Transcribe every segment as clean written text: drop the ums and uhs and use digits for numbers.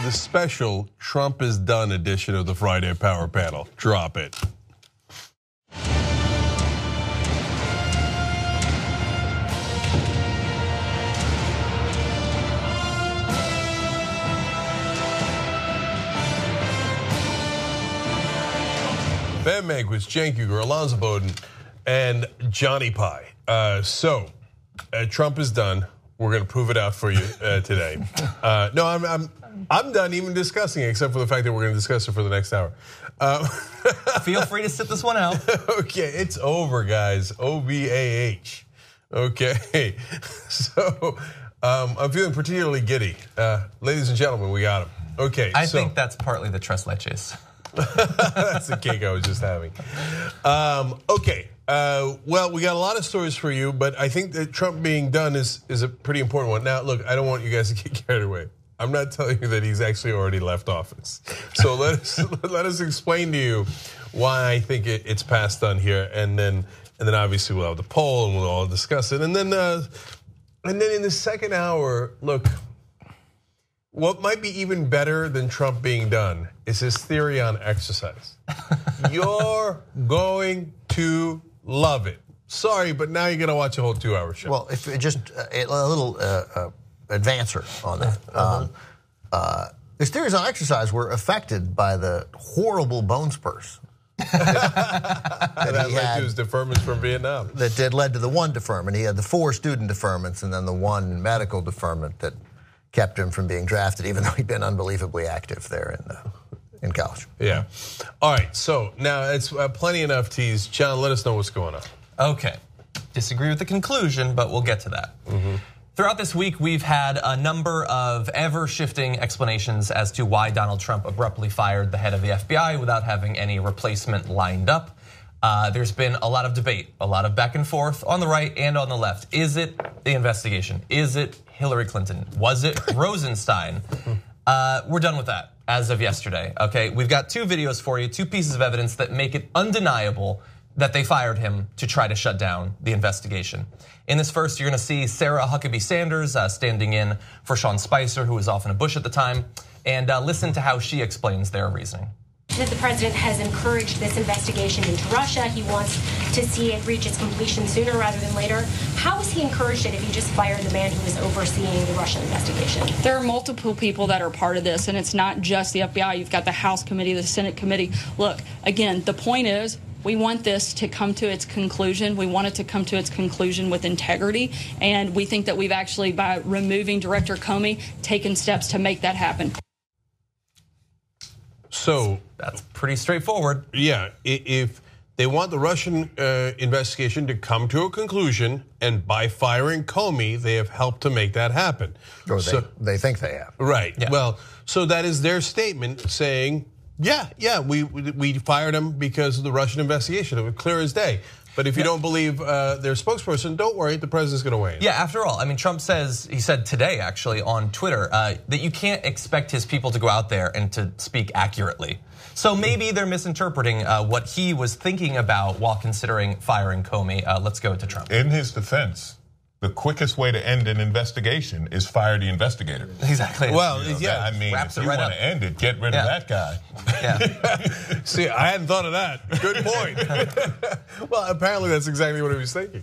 the special Trump is done edition of the Friday Power Panel. Drop it. Ben Mankiewicz, Cenk Uygur, Alonzo Bowden, and Johnny Pie. Trump is done. We're going to prove it out for you today. No, I'm done even discussing it, except for the fact that we're going to discuss it for the next hour. Feel free to sit this one out. Okay, it's over, guys. OVAH. Okay, so I'm feeling particularly giddy. Ladies and gentlemen, we got him. Okay, I think that's partly the tres leches. That's the cake I was just having. Okay, well, we got a lot of stories for you, but I think that Trump being done is a pretty important one. Now, look, I don't want you guys to get carried away. I'm not telling you that he's actually already left office. So let us explain to you why I think it's past done here, and then obviously we'll have the poll and we'll all discuss it, and then in the second hour, look. What might be even better than Trump being done is his theory on exercise. You're going to love it. Sorry, but now you're going to watch a whole 2-hour show. Well, if just a little advancer on that. His theories on exercise were affected by the horrible bone spurs. that led to his deferments from Vietnam. That led to the one deferment. He had the 4 student deferments and then the 1 medical deferment that kept him from being drafted, even though he'd been unbelievably active there in college. Yeah. All right. So now it's plenty enough tease. John, let us know what's going on. Okay. Disagree with the conclusion, but we'll get to that. Throughout this week, we've had a number of ever-shifting explanations as to why Donald Trump abruptly fired the head of the FBI without having any replacement lined up. There's been a lot of debate, a lot of back and forth on the right and on the left. Is it the investigation? Is it Hillary Clinton? Was it Rosenstein? We're done with that as of yesterday, okay? We've got 2 videos for you, 2 pieces of evidence that make it undeniable that they fired him to try to shut down the investigation. In this first, you're gonna see Sarah Huckabee Sanders standing in for Sean Spicer, who was off in a bush at the time, and listen to how she explains their reasoning. That the president has encouraged this investigation into Russia. He wants to see it reach its completion sooner rather than later. How has he encouraged it if he just fired the man who was overseeing the Russian investigation? There are multiple people that are part of this, and it's not just the FBI. You've got the House committee, the Senate committee. Look, again, the point is, we want this to come to its conclusion. We want it to come to its conclusion with integrity. And we think that we've actually, by removing Director Comey, taken steps to make that happen. So that's pretty straightforward. Yeah, if they want the Russian investigation to come to a conclusion, and by firing Comey, they have helped to make that happen. Or they think they have. Right. Yeah. Well, so that is their statement saying, yeah, we fired him because of the Russian investigation. It was clear as day. But if you don't believe their spokesperson, don't worry, the president's going to weigh in. Yeah, after all, I mean, Trump he said today actually on Twitter that you can't expect his people to go out there and to speak accurately. So maybe they're misinterpreting what he was thinking about while considering firing Comey. Let's go to Trump. In his defense, the quickest way to end an investigation is fire the investigator. Exactly. Well, I mean, if you want to end it, get rid of that guy. Yeah. See, I hadn't thought of that. Good point. Well, apparently that's exactly what he was thinking.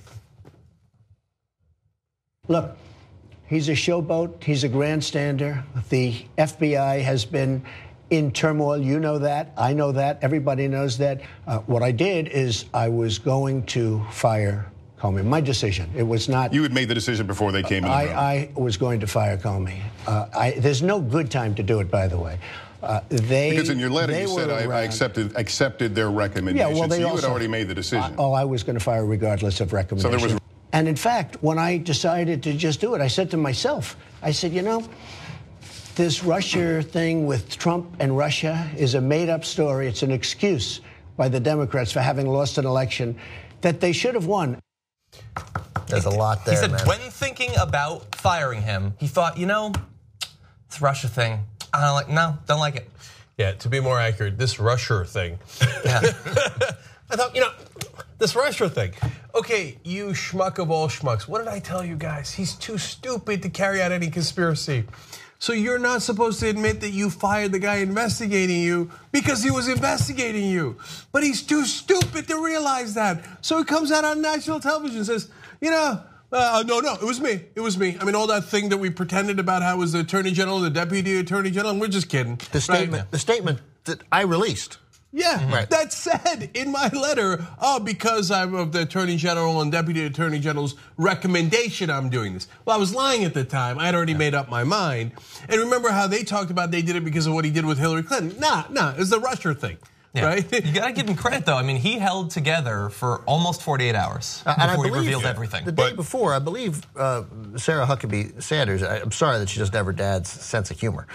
Look, he's a showboat. He's a grandstander. The FBI has been in turmoil. You know that. I know that. Everybody knows that. What I did is I was going to fire Comey. My decision. It was not. You had made the decision before they came in. I was going to fire Comey. There's no good time to do it, by the way. Because in your letter you said I accepted their recommendation. Yeah, well, so you had already made the decision. I was going to fire regardless of recommendation. So there was. And in fact, when I decided to just do it, I said to myself, I said, you know, this Russia thing with Trump and Russia is a made-up story. It's an excuse by the Democrats for having lost an election that they should have won. There's a lot there, He said man. when thinking about firing him, he thought, you know, this Russia thing, don't like it. Yeah, to be more accurate, this Russia thing. Yeah. I thought, you know, this Russia thing. Okay, you schmuck of all schmucks. What did I tell you guys? He's too stupid to carry out any conspiracy. So you're not supposed to admit that you fired the guy investigating you because he was investigating you. But he's too stupid to realize that. So he comes out on national television and says, no, it was me. It was me. I mean, all that thing that we pretended about how it was the Attorney General, the Deputy Attorney General, we're just kidding. The statement that I released. Yeah, right. That said in my letter, because I'm of the Attorney General and Deputy Attorney General's recommendation, I'm doing this. Well, I was lying at the time. I had already made up my mind. And remember how they talked about they did it because of what he did with Hillary Clinton? Nah, it's the Russia thing. Yeah. Right? You gotta give him credit though. I mean, he held together for almost 48 hours before he revealed everything. The day before, I believe Sarah Huckabee Sanders, I'm sorry that she doesn't have her dad's sense of humor.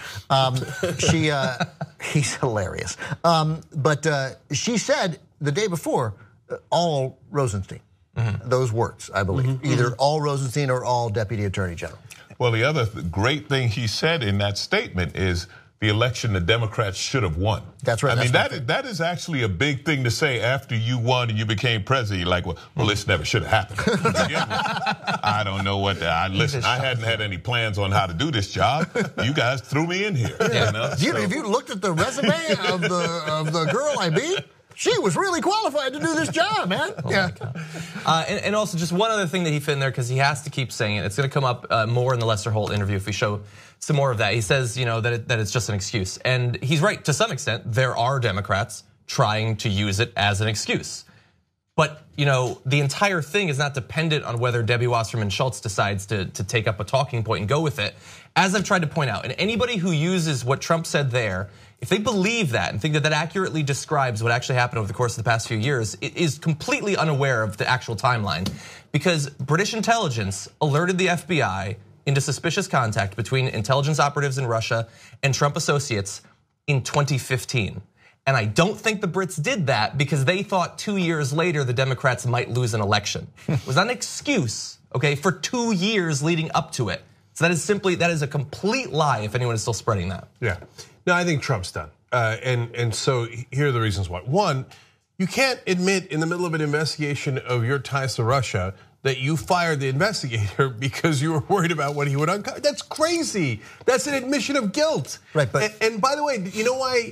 He's hilarious. But she said the day before, all Rosenstein. Those words, I believe. Either all Rosenstein or all Deputy Attorney General. Well, the other great thing he said in that statement is the election the Democrats should have won. That's right. I mean, that is actually a big thing to say after you won and you became president. You're like, well, this never should have happened. I don't know what. Listen, I hadn't had any plans on how to do this job. You guys threw me in here. If you looked at the resume of the girl I beat, she was really qualified to do this job, man. And also just one other thing that he fit in there, because he has to keep saying it. It's going to come up more in the Lester Holt interview if we show some more of that. He says, that it's just an excuse. And he's right to some extent. There are Democrats trying to use it as an excuse. But the entire thing is not dependent on whether Debbie Wasserman Schultz decides to take up a talking point and go with it. As I've tried to point out, and anybody who uses what Trump said there, if they believe that and think that that accurately describes what actually happened over the course of the past few years, it is completely unaware of the actual timeline. Because British intelligence alerted the FBI into suspicious contact between intelligence operatives in Russia and Trump associates in 2015. And I don't think the Brits did that because they thought 2 years later the Democrats might lose an election. It was not an excuse, okay, for 2 years leading up to it. So that is a complete lie if anyone is still spreading that. Yeah, no, I think Trump's done. And so here are the reasons why. One, you can't admit in the middle of an investigation of your ties to Russia that you fired the investigator because you were worried about what he would uncover. That's crazy. That's an admission of guilt. Right, but and by the way, you know why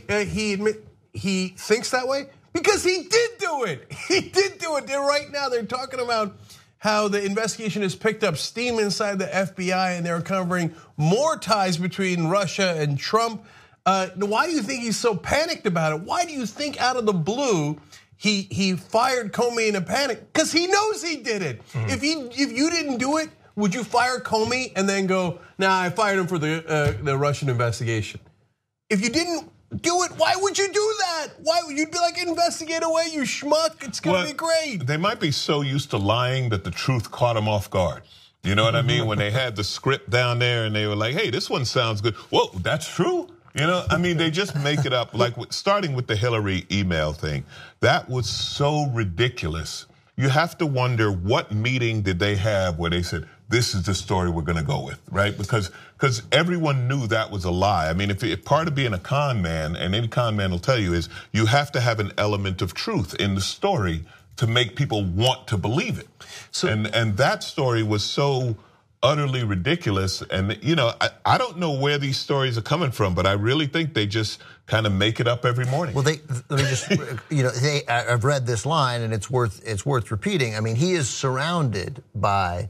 he thinks that way? Because he did do it. He did do it. Right now they're talking about how the investigation has picked up steam inside the FBI and they're uncovering more ties between Russia and Trump. Why do you think he's so panicked about it? Why do you think out of the blue he fired Comey in a panic? Because he knows he did it. If you didn't do it, would you fire Comey and then go, nah, I fired him for the Russian investigation? If you didn't do it, why would you do that? Why would you be like, investigate away, you schmuck? It's gonna be great. They might be so used to lying that the truth caught them off guard. You know what I mean? When they had the script down there and they were like, hey, this one sounds good. Whoa, that's true? I mean, they just make it up. Like starting with the Hillary email thing, that was so ridiculous. You have to wonder what meeting did they have where they said, this is the story we're gonna go with, right? Because everyone knew that was a lie. I mean, if part of being a con man, and any con man will tell you, is you have to have an element of truth in the story to make people want to believe it. So, and that story was so utterly ridiculous. And I don't know where these stories are coming from, but I really think they just kind of make it up every morning. Well, let me just, I've read this line and it's worth repeating. I mean, he is surrounded by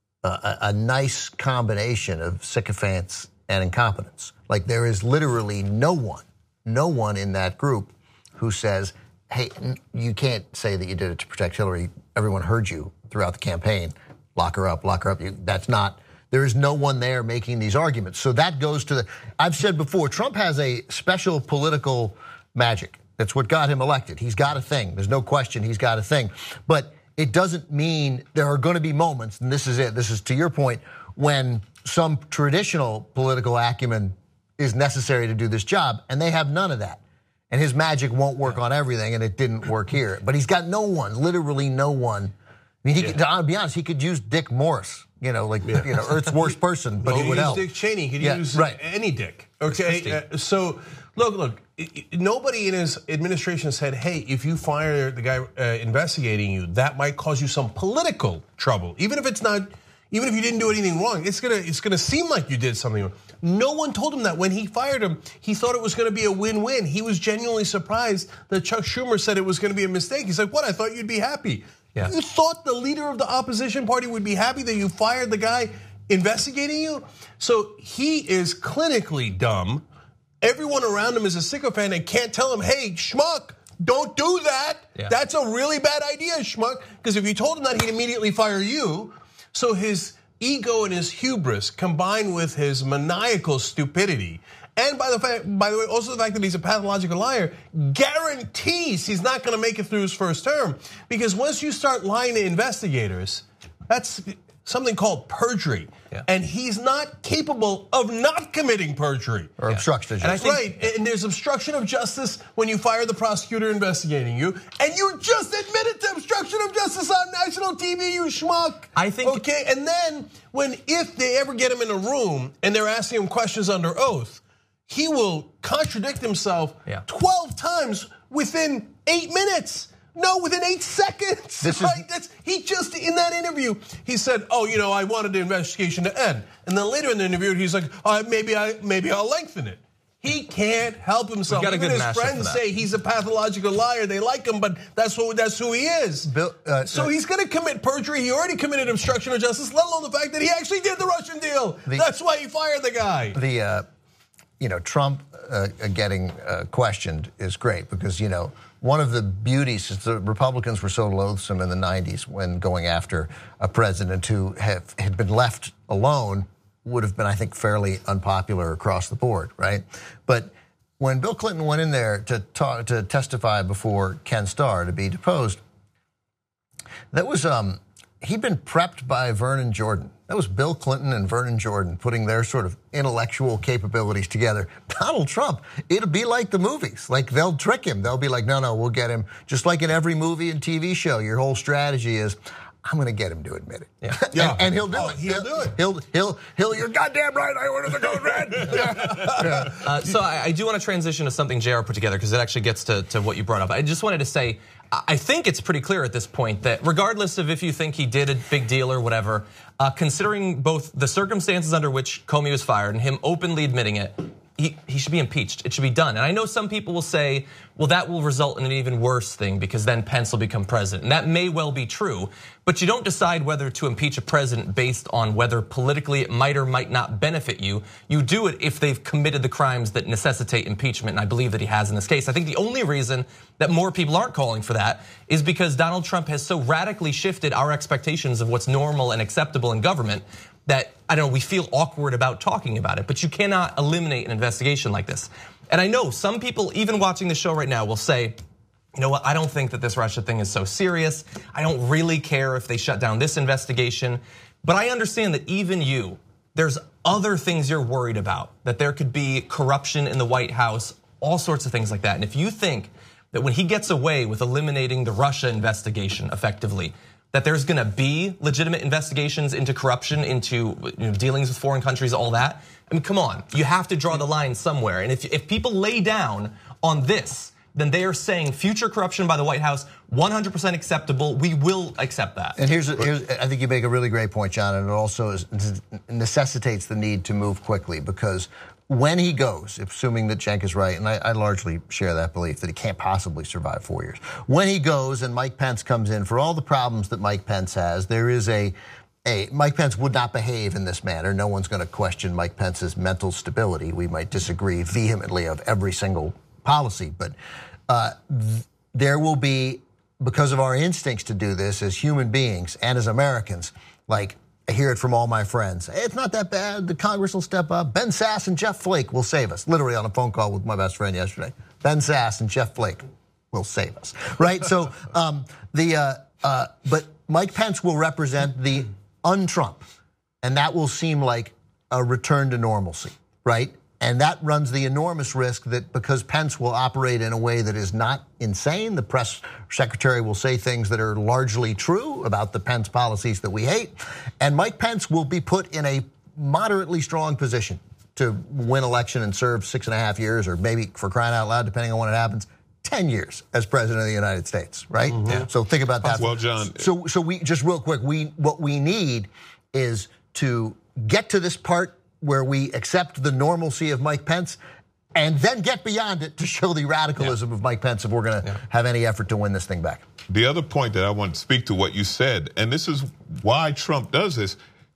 a nice combination of sycophants and incompetence. Like there is literally no one in that group who says, hey, you can't say that you did it to protect Hillary. Everyone heard you throughout the campaign. Lock her up, lock her up. There is no one there making these arguments. So that goes to I've said before, Trump has a special political magic. That's what got him elected. He's got a thing. There's no question he's got a thing. But it doesn't mean there are going to be moments, and this is it, this is to your point, when some traditional political acumen is necessary to do this job, and they have none of that. And his magic won't work on everything, and it didn't work here. But he's got no one, literally no one. I mean, to be honest, he could use Dick Morris, Earth's worst person, but he would help. Dick Cheney, he could use any Dick, okay? So, look, nobody in his administration said, hey, if you fire the guy investigating you, that might cause you some political trouble. Even if it's not, even if you didn't do anything wrong, it's gonna seem like you did something wrong. No one told him that. When he fired him, he thought it was gonna be a win-win. He was genuinely surprised that Chuck Schumer said it was gonna be a mistake. He's like, what, I thought you'd be happy. Yeah. You thought the leader of the opposition party would be happy that you fired the guy investigating you? So he is clinically dumb. Everyone around him is a sycophant and can't tell him, hey, schmuck, don't do that. Yeah. That's a really bad idea, schmuck. Because if you told him that, he'd immediately fire you. So his ego and his hubris combined with his maniacal stupidity, and by the way, also the fact that he's a pathological liar, guarantees he's not gonna make it through his first term. Because once you start lying to investigators, that's something called perjury. Yeah. And he's not capable of not committing perjury. Or obstruction of justice. Right, and there's obstruction of justice when you fire the prosecutor investigating you. And you just admitted to obstruction of justice on national TV, you schmuck. I think. Okay, and then if they ever get him in a room and they're asking him questions under oath, he will contradict himself 12 times within 8 minutes. No, within 8 seconds. He just, in that interview, he said, oh, I wanted the investigation to end. And then later in the interview, he's like, maybe I'll lengthen it. He can't help himself. Even his friends say he's a pathological liar. They like him, but that's who he is. So he's going to commit perjury. He already committed obstruction of justice, let alone the fact that he actually did the Russian deal. That's why he fired the guy. Trump getting questioned is great because, one of the beauties is the Republicans were so loathsome in the 90s when going after a president who had been left alone would have been, I think, fairly unpopular across the board, right? But when Bill Clinton went in there to testify before Ken Starr to be deposed, that was he'd been prepped by Vernon Jordan. That was Bill Clinton and Vernon Jordan putting their sort of intellectual capabilities together. Donald Trump, it'll be like the movies. Like they'll trick him. They'll be like, no, we'll get him. Just like in every movie and TV show, your whole strategy is, I'm going to get him to admit it. Yeah. and he'll do it. He'll do it. He'll. You're goddamn right. I ordered the code red. So I do want to transition to something JR put together because it actually gets to what you brought up. I just wanted to say, I think it's pretty clear at this point that regardless of if you think he did a big deal or whatever, considering both the circumstances under which Comey was fired and him openly admitting it, he should be impeached. It should be done. And I know some people will say, well, that will result in an even worse thing because then Pence will become president. And that may well be true, but you don't decide whether to impeach a president based on whether politically it might or might not benefit you. You do it if they've committed the crimes that necessitate impeachment, and I believe that he has in this case. I think the only reason that more people aren't calling for that is because Donald Trump has so radically shifted our expectations of what's normal and acceptable in government that, I don't know, we feel awkward about talking about it, but you cannot eliminate an investigation like this. And I know some people, even watching the show right now, will say, you know what, I don't think that this Russia thing is so serious. I don't really care if they shut down this investigation. But I understand that even you, there's other things you're worried about, that there could be corruption in the White House, all sorts of things like that. And if you think that when he gets away with eliminating the Russia investigation effectively, that there's gonna be legitimate investigations into corruption, into dealings with foreign countries, all that. I mean, come on, you have to draw the line somewhere. And if people lay down on this, then they are saying future corruption by the White House, 100% acceptable, we will accept that. And here's I think you make a really great point, John, and it also necessitates the need to move quickly because when he goes, assuming that Cenk is right, and I largely share that belief that he can't possibly survive 4 years. When he goes and Mike Pence comes in, for all the problems that Mike Pence has, there is Mike Pence would not behave in this manner. No one's going to question Mike Pence's mental stability. We might disagree vehemently of every single policy, but there will be, because of our instincts to do this as human beings and as Americans, like, I hear it from all my friends. Hey, it's not that bad. The Congress will step up. Ben Sasse and Jeff Flake will save us. Literally on a phone call with my best friend yesterday. Ben Sasse and Jeff Flake will save us, right? So but Mike Pence will represent the un-Trump, and that will seem like a return to normalcy, right? And that runs the enormous risk that because Pence will operate in a way that is not insane, the press secretary will say things that are largely true about the Pence policies that we hate, and Mike Pence will be put in a moderately strong position to win election and serve 6.5 years, or maybe, for crying out loud, depending on when it happens, 10 years as president of the United States, right? Mm-hmm. So think about that. Well, John. So we just real quick, what we need is to get to this part where we accept the normalcy of Mike Pence and then get beyond it to show the radicalism of Mike Pence if we're going to have any effort to win this thing back. The other point that I want to speak to what you said, and this is why Trump does this,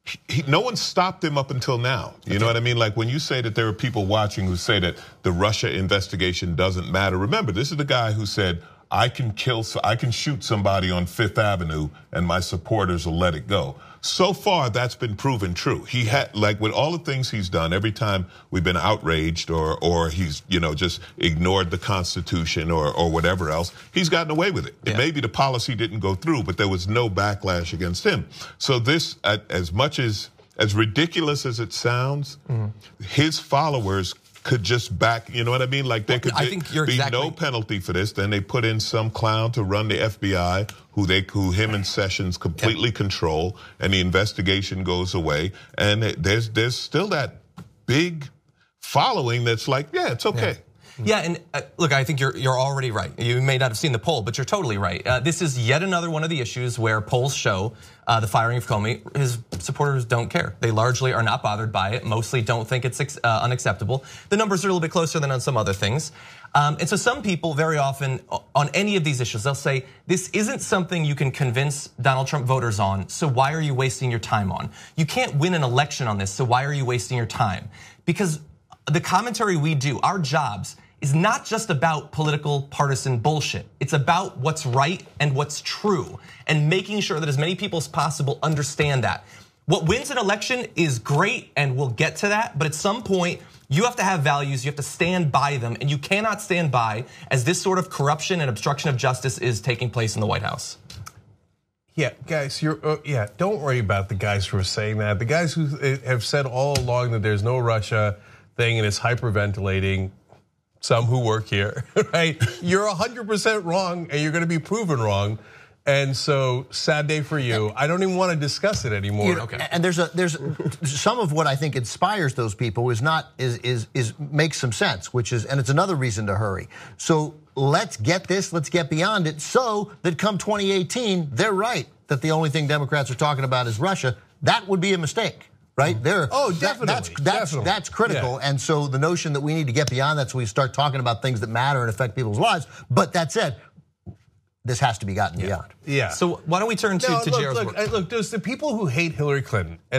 no one stopped him up until now. You know what I mean? Like when you say that there are people watching who say that the Russia investigation doesn't matter. Remember, this is the guy who said, I can shoot somebody on Fifth Avenue and my supporters will let it go. So far, that's been proven true. He had, like with all the things he's done, every time we've been outraged or he's, just ignored the Constitution or whatever else, he's gotten away with it. And maybe the policy didn't go through, but there was no backlash against him. So this, as much as ridiculous as it sounds, his followers could just back, you know what I mean? Like there could be no penalty for this. Then they put in some clown to run the FBI, who him and Sessions completely control, and the investigation goes away. And there's still that big following that's like, yeah, it's okay. Yeah, and look, I think you're already right. You may not have seen the poll, but you're totally right. This is yet another one of the issues where polls show the firing of Comey, his supporters don't care. They largely are not bothered by it, mostly don't think it's unacceptable. The numbers are a little bit closer than on some other things. And so some people very often on any of these issues, they'll say, this isn't something you can convince Donald Trump voters on, so why are you wasting your time on? You can't win an election on this, so why are you wasting your time? Because the commentary we do, our jobs, is not just about political partisan bullshit. It's about what's right and what's true and making sure that as many people as possible understand that. What wins an election is great, and we'll get to that, but at some point, you have to have values, you have to stand by them, and you cannot stand by as this sort of corruption and obstruction of justice is taking place in the White House. Yeah, guys, don't worry about the guys who are saying that. The guys who have said all along that there's no Russia thing and it's hyperventilating, some who work here, right? You're 100% wrong, and you're going to be proven wrong. And so, sad day for you. I don't even want to discuss it anymore. And there's some of what I think inspires those people is makes some sense, which is, and it's another reason to hurry. So let's get this, let's get beyond it, so that come 2018, they're right that the only thing Democrats are talking about is Russia. That would be a mistake. Right there. Oh, definitely. That's critical. And so the notion that we need to get beyond that so we start talking about things that matter and affect people's lives. But that said, this has to be gotten beyond. Yeah. So why don't we turn to Jared's work? Look, there's the people who hate Hillary Clinton. And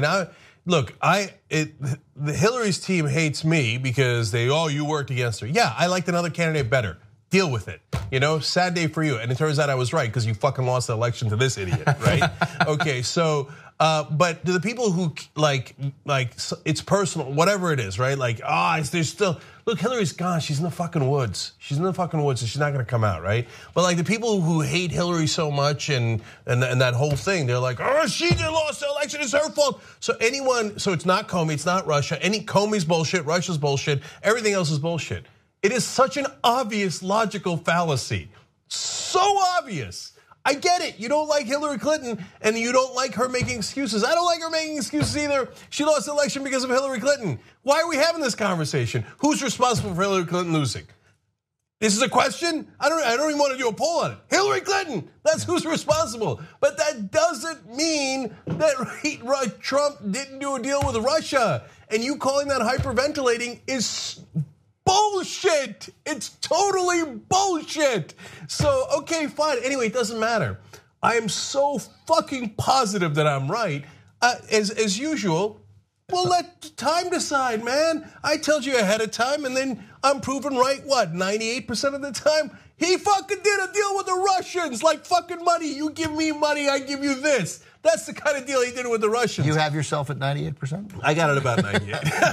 the Hillary's team hates me because you worked against her. Yeah, I liked another candidate better. Deal with it. Sad day for you. And it turns out I was right because you fucking lost the election to this idiot, right? Okay, so but to the people who like it's personal, whatever it is, right? Like, there's still, look, Hillary's gone. She's in the fucking woods. She's in the fucking woods, and she's not going to come out, right? But like the people who hate Hillary so much and that whole thing, they're like, she lost the election. It's her fault. So it's not Comey, it's not Russia. Comey's bullshit, Russia's bullshit, everything else is bullshit. It is such an obvious logical fallacy, so obvious. I get it. You don't like Hillary Clinton and you don't like her making excuses. I don't like her making excuses either. She lost the election because of Hillary Clinton. Why are we having this conversation? Who's responsible for Hillary Clinton losing? This is a question? I don't even want to do a poll on it. Hillary Clinton, that's who's responsible. But that doesn't mean that Trump didn't do a deal with Russia. And you calling that hyperventilating is bullshit. It's totally bullshit. So, okay, fine. Anyway, it doesn't matter. I am so fucking positive that I'm right. As usual, we'll let time decide, man. I told you ahead of time, and then I'm proven right, 98% of the time? He fucking did a deal with the Russians, like fucking money. You give me money, I give you this. That's the kind of deal he did with the Russians. You have yourself at 98%? I got it about 98.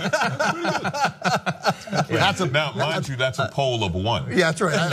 Now, mind you, that's a poll of 1. Yeah, that's right.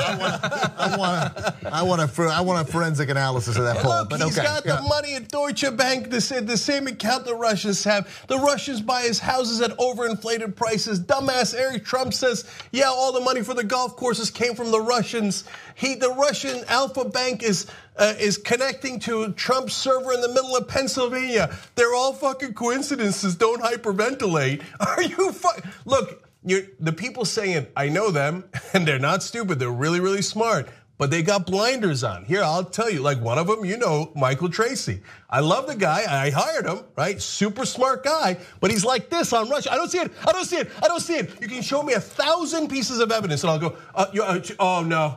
I want a forensic analysis of that poll. Look, he's got the money at Deutsche Bank, the same account the Russians have. The Russians buy his houses at overinflated prices. Dumbass Eric Trump says, yeah, all the money for the golf courses came from the Russians. The Russian Alpha Bank is connecting to Trump's server in the middle of Pennsylvania. They're all fucking coincidences. Don't hyperventilate. Are you Look, the people saying it, I know them, and they're not stupid. They're really, really smart. but they got blinders on. Here, I'll tell you, like one of them, Michael Tracy. I love the guy. I hired him, right? Super smart guy, but he's like this on Russia. I don't see it. I don't see it. I don't see it. You can show me 1,000 pieces of evidence, and I'll go, oh no,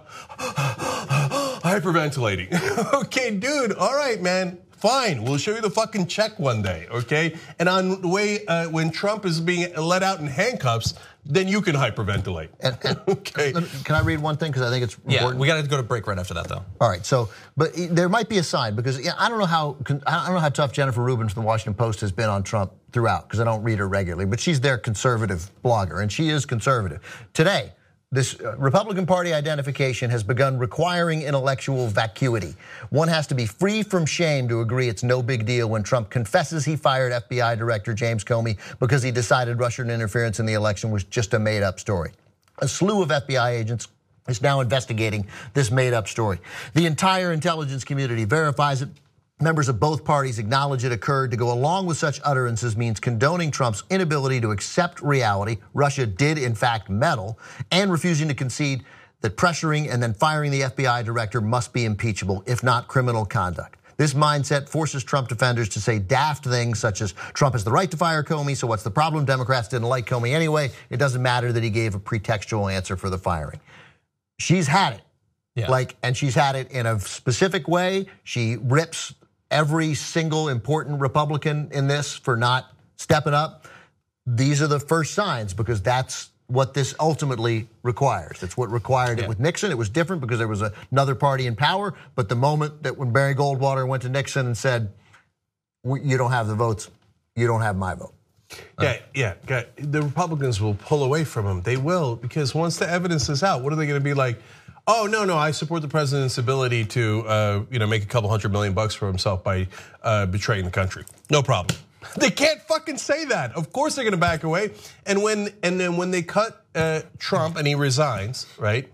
hyperventilating. Okay, dude. All right, man. Fine, we'll show you the fucking check one day, okay? And on the way when Trump is being let out in handcuffs, then you can hyperventilate. Okay. Can I read one thing because I think it's important? Yeah, we got to go to break right after that, though. All right. So, but there might be a sign because I don't know how tough Jennifer Rubin from the Washington Post has been on Trump throughout because I don't read her regularly, but she's their conservative blogger and she is conservative. Today, this Republican Party identification has begun requiring intellectual vacuity. One has to be free from shame to agree it's no big deal when Trump confesses he fired FBI Director James Comey because he decided Russian interference in the election was just a made-up story. A slew of FBI agents is now investigating this made-up story. The entire intelligence community verifies it. Members of both parties acknowledge it occurred. To go along with such utterances means condoning Trump's inability to accept reality. Russia did, in fact, meddle, and refusing to concede that pressuring and then firing the FBI director must be impeachable, if not criminal conduct. This mindset forces Trump defenders to say daft things such as Trump has the right to fire Comey, so what's the problem? Democrats didn't like Comey anyway. It doesn't matter that he gave a pretextual answer for the firing. She's had it. Yeah. And she's had it in a specific way. She rips every single important Republican in this for not stepping up. These are the first signs because that's what this ultimately requires. It's what required it with Nixon. It was different because there was another party in power, but the moment that when Barry Goldwater went to Nixon and said, you don't have the votes, you don't have my vote. Yeah. The Republicans will pull away from him. They will, because once the evidence is out, what are they gonna be like? Oh, no, I support the president's ability to make a couple $100 million for himself by betraying the country. No problem. They can't fucking say that. Of course they're gonna back away. And then when they cut Trump and he resigns, right?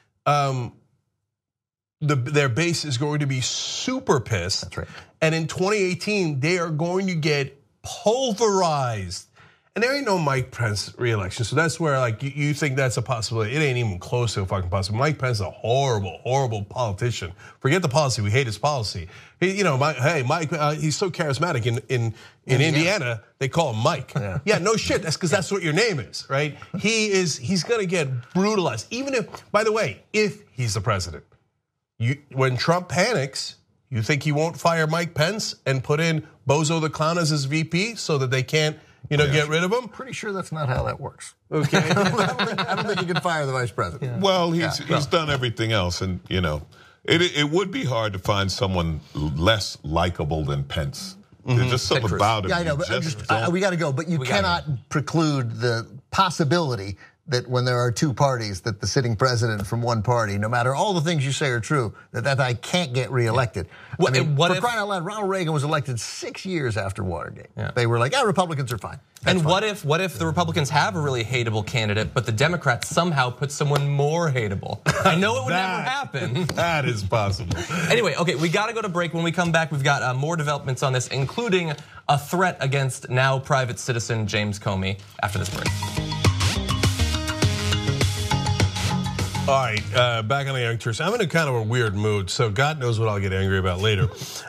Their base is going to be super pissed. That's right. And in 2018, they are going to get pulverized. And there ain't no Mike Pence re-election, so that's where you think that's a possibility. It ain't even close to a fucking possibility. Mike Pence is a horrible, horrible politician. Forget the policy; we hate his policy. Mike, he's so charismatic in Indiana. They call him Mike. Yeah, no shit. That's because that's what your name is, right? He's gonna get brutalized. Even if, by the way, if he's the president, when Trump panics, you think he won't fire Mike Pence and put in Bozo the Clown as his VP so that they can't get rid of him? Pretty sure that's not how that works. Okay. I don't think you can fire the vice president. Yeah. Well, he's done everything else, and it would be hard to find someone less likable than Pence. There's just something about him. Yeah, I know, but we got to go. But you cannot preclude the possibility that when there are two parties, that the sitting president from one party, no matter all the things you say are true, that I can't get reelected. For crying out loud, Ronald Reagan was elected 6 years after Watergate. Yeah. They were like, Republicans are fine. That's fine. What if the Republicans have a really hateable candidate, but the Democrats somehow put someone more hateable? I know it would never happen. That is possible. Anyway, okay, we got to go to break. When we come back, we've got more developments on this, including a threat against now private citizen James Comey after this break. All right, back on the Young Turks. I'm in a kind of a weird mood, so God knows what I'll get angry about later.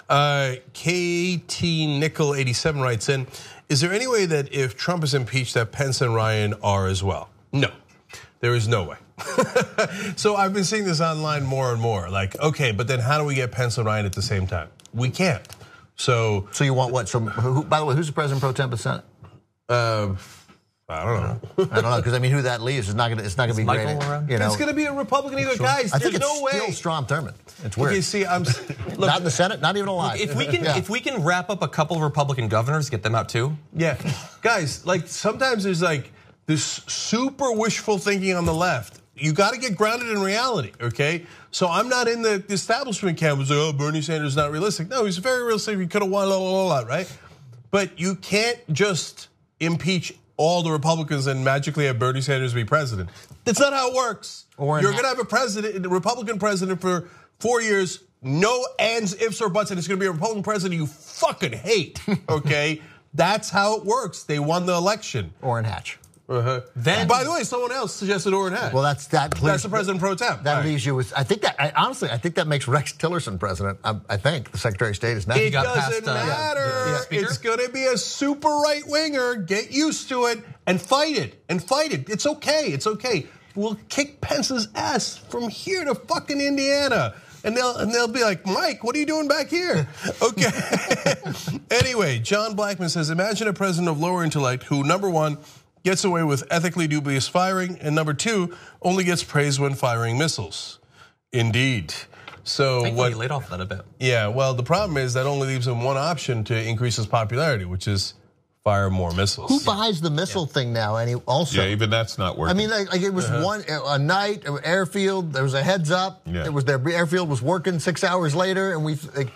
KT Nickel 87 writes in, is there any way that if Trump is impeached that Pence and Ryan are as well? No, there is no way. So I've been seeing this online more and more. Like, okay, but then how do we get Pence and Ryan at the same time? We can't. So you want what? So by the way, who's the president pro tem of the Senate? I don't know. Because who that leaves is not going to. It's not going to be great. It's going to be a Republican either, guys. I think there's no way. Still Strom Thurmond. It's weird. Okay, see, look, not in the Senate, not even alive. If we can wrap up a couple of Republican governors, get them out too. Yeah, guys. Sometimes there's this super wishful thinking on the left. You got to get grounded in reality, okay? So I'm not in the establishment camp. It's like, Bernie Sanders is not realistic. No, he's very realistic. He could have won a lot, right? But you can't just impeach all the Republicans and magically have Bernie Sanders be president. That's not how it works. You're going to have a Republican president for 4 years, no ands, ifs, or buts, and it's going to be a Republican president you fucking hate, okay? That's how it works. They won the election. Orrin Hatch. Then, by the way, someone else suggested Orrin Hatch. Well, that's the president pro tem. That leaves you with. I think that makes Rex Tillerson president. I think the Secretary of State is now. It doesn't matter. It's going to be a super right winger. Get used to it and fight it. It's okay. It's okay. We'll kick Pence's ass from here to fucking Indiana. And they'll be like, Mike, what are you doing back here? Okay. Anyway, John Blackman says, imagine a president of lower intellect who, number one, gets away with ethically dubious firing, and number two, only gets praised when firing missiles. Indeed. So Thankfully, he laid off that a bit. Yeah, well, the problem is that only leaves him one option to increase his popularity, which is fire more missiles. Who buys the missile thing now? And also, even that's not working. I mean, like it was a night, airfield. There was a heads up. Yeah. It was their airfield was working 6 hours later, and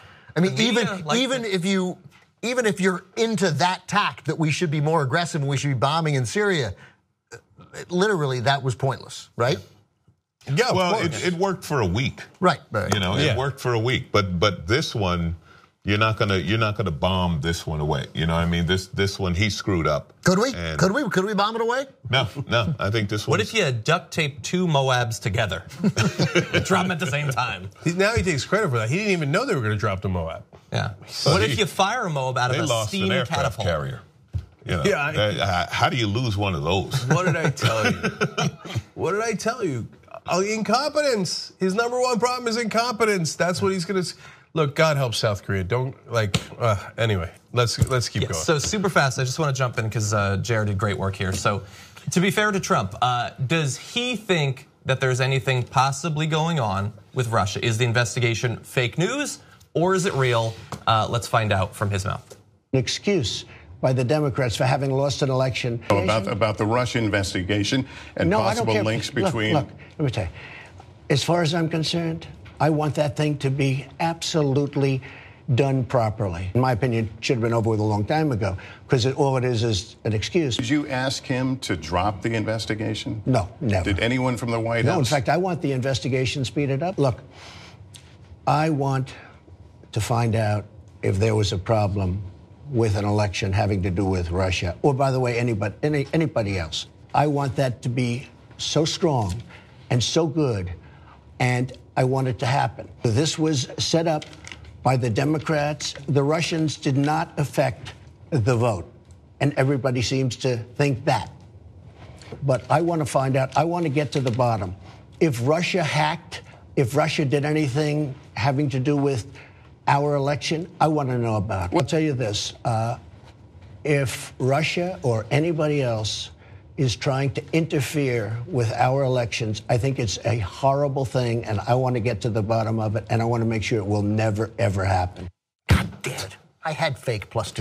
even if you're into that tack that we should be more aggressive and we should be bombing in Syria, literally that was pointless, right? Yeah. Well, it worked for a week. Right. It worked for a week, but this one. You're not gonna bomb this one away. You know what I mean? This one he screwed up. Could we bomb it away? No. I think this one. What if you duct tape 2 Moabs together? Drop them at the same time. Now he takes credit for that. He didn't even know they were going to drop the Moab. Yeah. What if you fire a Moab out of a steam an aircraft catapult? Carrier. How do you lose one of those? What did I tell you? Incompetence. His number one problem is incompetence. That's what he's going to. Look, God help South Korea. Don't anyway, let's keep going. So super fast, I just want to jump in because Jared did great work here. So to be fair to Trump, does he think that there's anything possibly going on with Russia? Is the investigation fake news or is it real? Let's find out from his mouth. An excuse by the Democrats for having lost an election. About the Russia investigation and possible links between. Look, let me tell you. As far as I'm concerned, I want that thing to be absolutely done properly. In my opinion, it should have been over with a long time ago, because all it is an excuse. Did you ask him to drop the investigation? No, never. Did anyone from the White House? No, in fact, I want the investigation speeded up. Look, I want to find out if there was a problem with an election having to do with Russia, or by the way, anybody else. I want that to be so strong and so good, and I want it to happen. This was set up by the Democrats. The Russians did not affect the vote, and everybody seems to think that. But I want to find out, I want to get to the bottom. If Russia hacked, if Russia did anything having to do with our election, I want to know about it. I'll tell you this, if Russia or anybody else is trying to interfere with our elections, I think it's a horrible thing, and I want to get to the bottom of it, and I want to make sure it will never, ever happen. God damn it. I had fake plus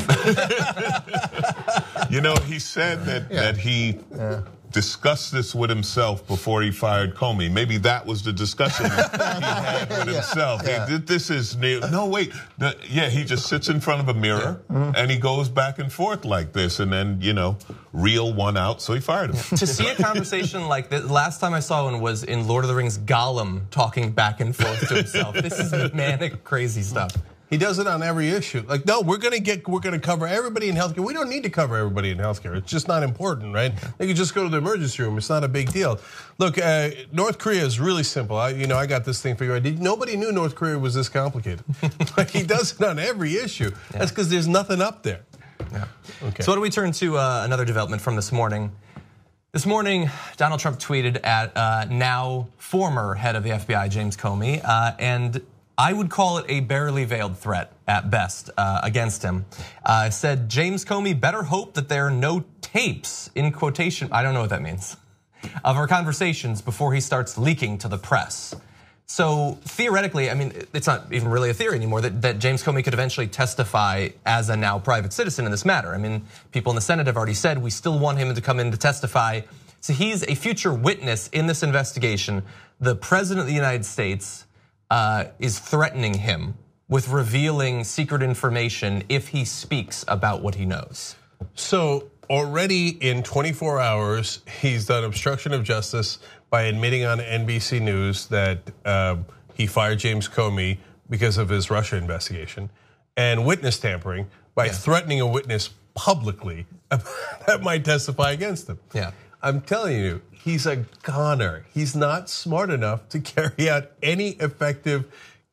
2.5. He said that he discussed this with himself before he fired Comey. Maybe that was the discussion he had with himself. Yeah. This is new. No, wait. He just sits in front of a mirror and he goes back and forth like this, and then reel one out. So he fired him. To see a conversation like this, last time I saw one was in Lord of the Rings. Gollum talking back and forth to himself. This is manic, crazy stuff. He does it on every issue. Like, no, we're gonna cover everybody in healthcare. We don't need to cover everybody in healthcare. It's just not important, right? They can just go to the emergency room. It's not a big deal. Look, North Korea is really simple. I got this thing figured out. Nobody knew North Korea was this complicated. Like, he does it on every issue. Yeah. That's because there's nothing up there. Yeah. Okay. So why don't we turn to another development from this morning? This morning, Donald Trump tweeted at now former head of the FBI, James Comey, and I would call it a barely veiled threat at best against him. Said James Comey better hope that there are no tapes, in quotation, I don't know what that means, of our conversations before he starts leaking to the press. So theoretically, I mean, it's not even really a theory anymore that James Comey could eventually testify as a now private citizen in this matter. I mean, people in the Senate have already said we still want him to come in to testify. So he's a future witness in this investigation. The president of the United States is threatening him with revealing secret information if he speaks about what he knows. So already in 24 hours, he's done obstruction of justice by admitting on NBC News that he fired James Comey because of his Russia investigation, and witness tampering by threatening a witness publicly that might testify against him. Yeah. I'm telling you, he's a goner. He's not smart enough to carry out any effective,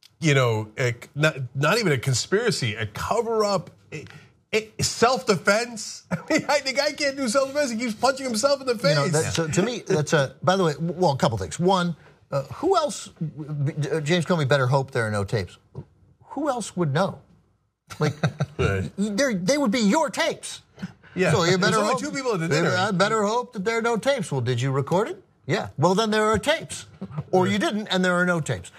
not even a conspiracy, a cover-up, self-defense. I mean, the guy can't do self-defense. He keeps punching himself in the face. So to me, that's by the way, well, a couple things. One, who else, James Comey better hope there are no tapes. Who else would know? Like, they would be your tapes. Yeah. So you better There's only hope, 2 people at the dinner. I better hope that there are no tapes. Well, did you record it? Yeah. Well, then there are tapes. Or you didn't, and there are no tapes.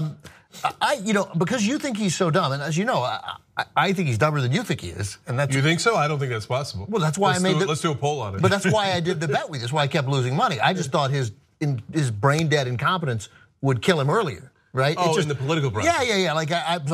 Because you think he's so dumb, and as you know, I think he's dumber than you think he is. And that's, you think so? I don't think that's possible. Well, that's why let's do a poll on it. But that's why I did the bet with you. That's why I kept losing money. I just thought his brain dead incompetence would kill him earlier, right? Oh, in the political process. Yeah. Like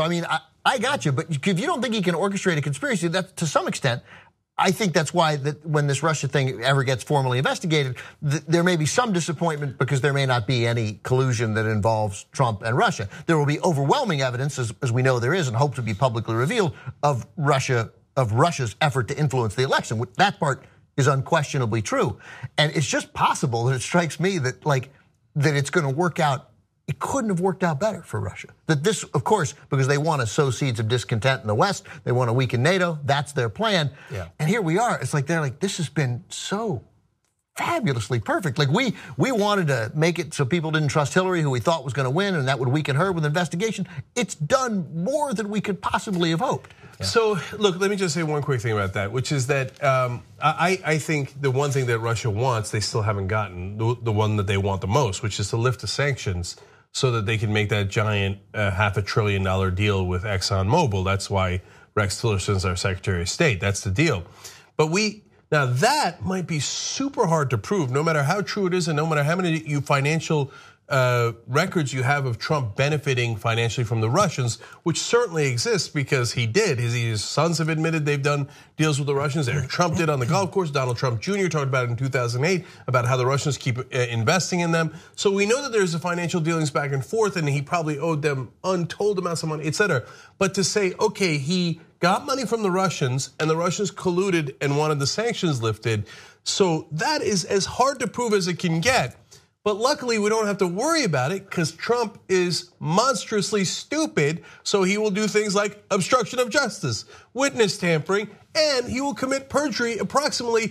I got you, but if you don't think he can orchestrate a conspiracy, that to some extent, I think that's why that when this Russia thing ever gets formally investigated, there may be some disappointment because there may not be any collusion that involves Trump and Russia. There will be overwhelming evidence, as we know there is, and hope to be publicly revealed, of Russia's effort to influence the election. That part is unquestionably true, and it's just possible that it strikes me that that it's going to work out. It couldn't have worked out better for Russia. That this, of course, because they want to sow seeds of discontent in the West, they want to weaken NATO, that's their plan. Yeah. And here we are, it's like they're like, this has been so fabulously perfect. Like we wanted to make it so people didn't trust Hillary, who we thought was going to win, and that would weaken her with investigation. It's done more than we could possibly have hoped. Yeah. So, look, let me just say one quick thing about that, which is that I think the one thing that Russia wants, they still haven't gotten, the one that they want the most, which is to lift the sanctions so that they can make that giant $500 billion deal with ExxonMobil. That's why Rex Tillerson's our Secretary of State. That's the deal. But now that might be super hard to prove, no matter how true it is and no matter how many financial records you have of Trump benefiting financially from the Russians, which certainly exists because he did. His sons have admitted they've done deals with the Russians. Eric Trump did on the golf course. Donald Trump Jr. talked about it in 2008, about how the Russians keep investing in them. So we know that there's a financial dealings back and forth, and he probably owed them untold amounts of money, et cetera. But to say, okay, he got money from the Russians, and the Russians colluded and wanted the sanctions lifted, so that is as hard to prove as it can get. But luckily, we don't have to worry about it because Trump is monstrously stupid. So he will do things like obstruction of justice, witness tampering, and he will commit perjury approximately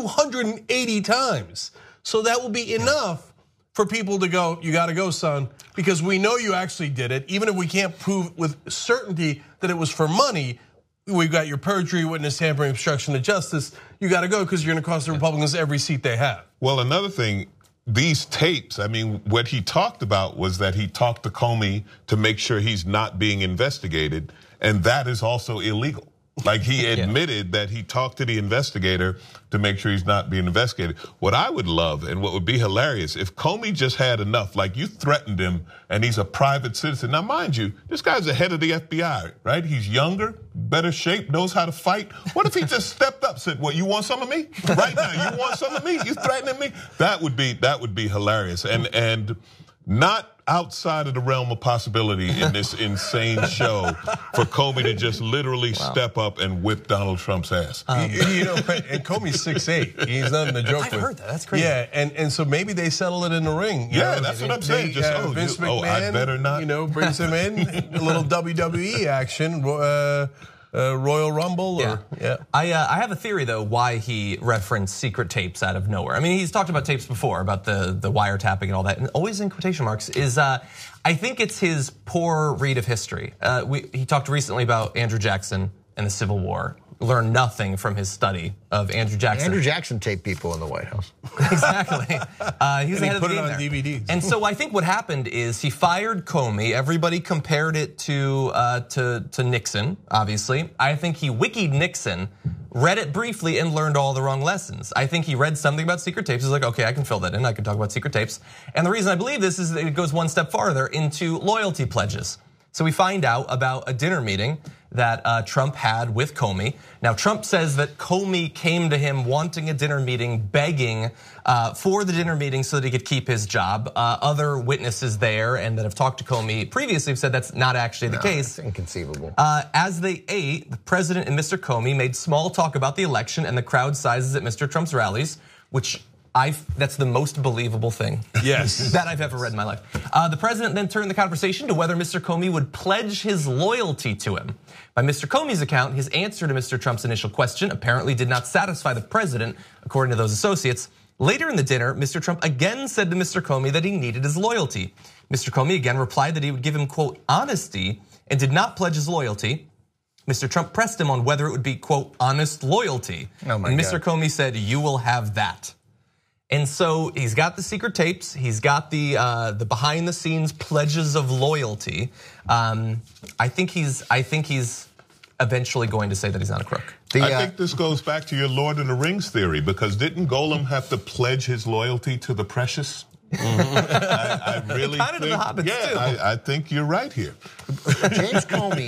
280 times. So that will be enough for people to go, you got to go, son, because we know you actually did it. Even if we can't prove with certainty that it was for money, we've got your perjury, witness tampering, obstruction of justice. You got to go because you're going to cost the Republicans every seat they have. Well, another thing, these tapes, I mean, what he talked about was that he talked to Comey to make sure he's not being investigated, and that is also illegal. Like he admitted that he talked to the investigator to make sure he's not being investigated. What I would love and what would be hilarious if Comey just had enough, like you threatened him and he's a private citizen. Now, mind you, this guy's the head of the FBI, right? He's younger, better shape, knows how to fight. What if he just stepped up, said, "What, you want some of me? Right now, you want some of me? You threatening me?" That would be hilarious and not outside of the realm of possibility in this insane show for Comey to just literally step up and whip Donald Trump's ass. And Comey's 6'8". He's nothing to joke with. I've heard that. That's crazy. Yeah, and so maybe they settle it in the ring. Yeah, that's what I'm saying. Just Vince McMahon, I better not. Brings him in, a little WWE action. Royal Rumble? I have a theory, though, why he referenced secret tapes out of nowhere. I mean, he's talked about tapes before, about the wiretapping and all that, and always in quotation marks, is I think it's his poor read of history. He talked recently about Andrew Jackson and the Civil War. Learned nothing from his study of Andrew Jackson. Andrew Jackson taped people in the White House. Exactly. He's ahead of the game on DVDs. And so I think what happened is he fired Comey. Everybody compared it to Nixon, obviously. I think he wikied Nixon, read it briefly, and learned all the wrong lessons. I think he read something about secret tapes. He's like, okay, I can fill that in. I can talk about secret tapes. And the reason I believe this is that it goes one step farther into loyalty pledges. So we find out about a dinner meeting that Trump had with Comey. Now, Trump says that Comey came to him wanting a dinner meeting, begging for the dinner meeting so that he could keep his job. Other witnesses there and that have talked to Comey previously have said that's not actually the case. It's inconceivable. As they ate, the president and Mr. Comey made small talk about the election and the crowd sizes at Mr. Trump's rallies, which that's the most believable thing that I've ever read in my life. The president then turned the conversation to whether Mr. Comey would pledge his loyalty to him. By Mr. Comey's account, his answer to Mr. Trump's initial question apparently did not satisfy the president, according to those associates. Later in the dinner, Mr. Trump again said to Mr. Comey that he needed his loyalty. Mr. Comey again replied that he would give him, quote, honesty and did not pledge his loyalty. Mr. Trump pressed him on whether it would be, quote, honest loyalty. Oh my and Mr. Comey said, you will have that. And so he's got the secret tapes. He's got the behind the scenes pledges of loyalty. I think he's eventually going to say that he's not a crook. I think this goes back to your Lord of the Rings theory, because didn't Gollum have to pledge his loyalty to the precious? I really kind of to the Hobbits too. I think you're right here. James Comey,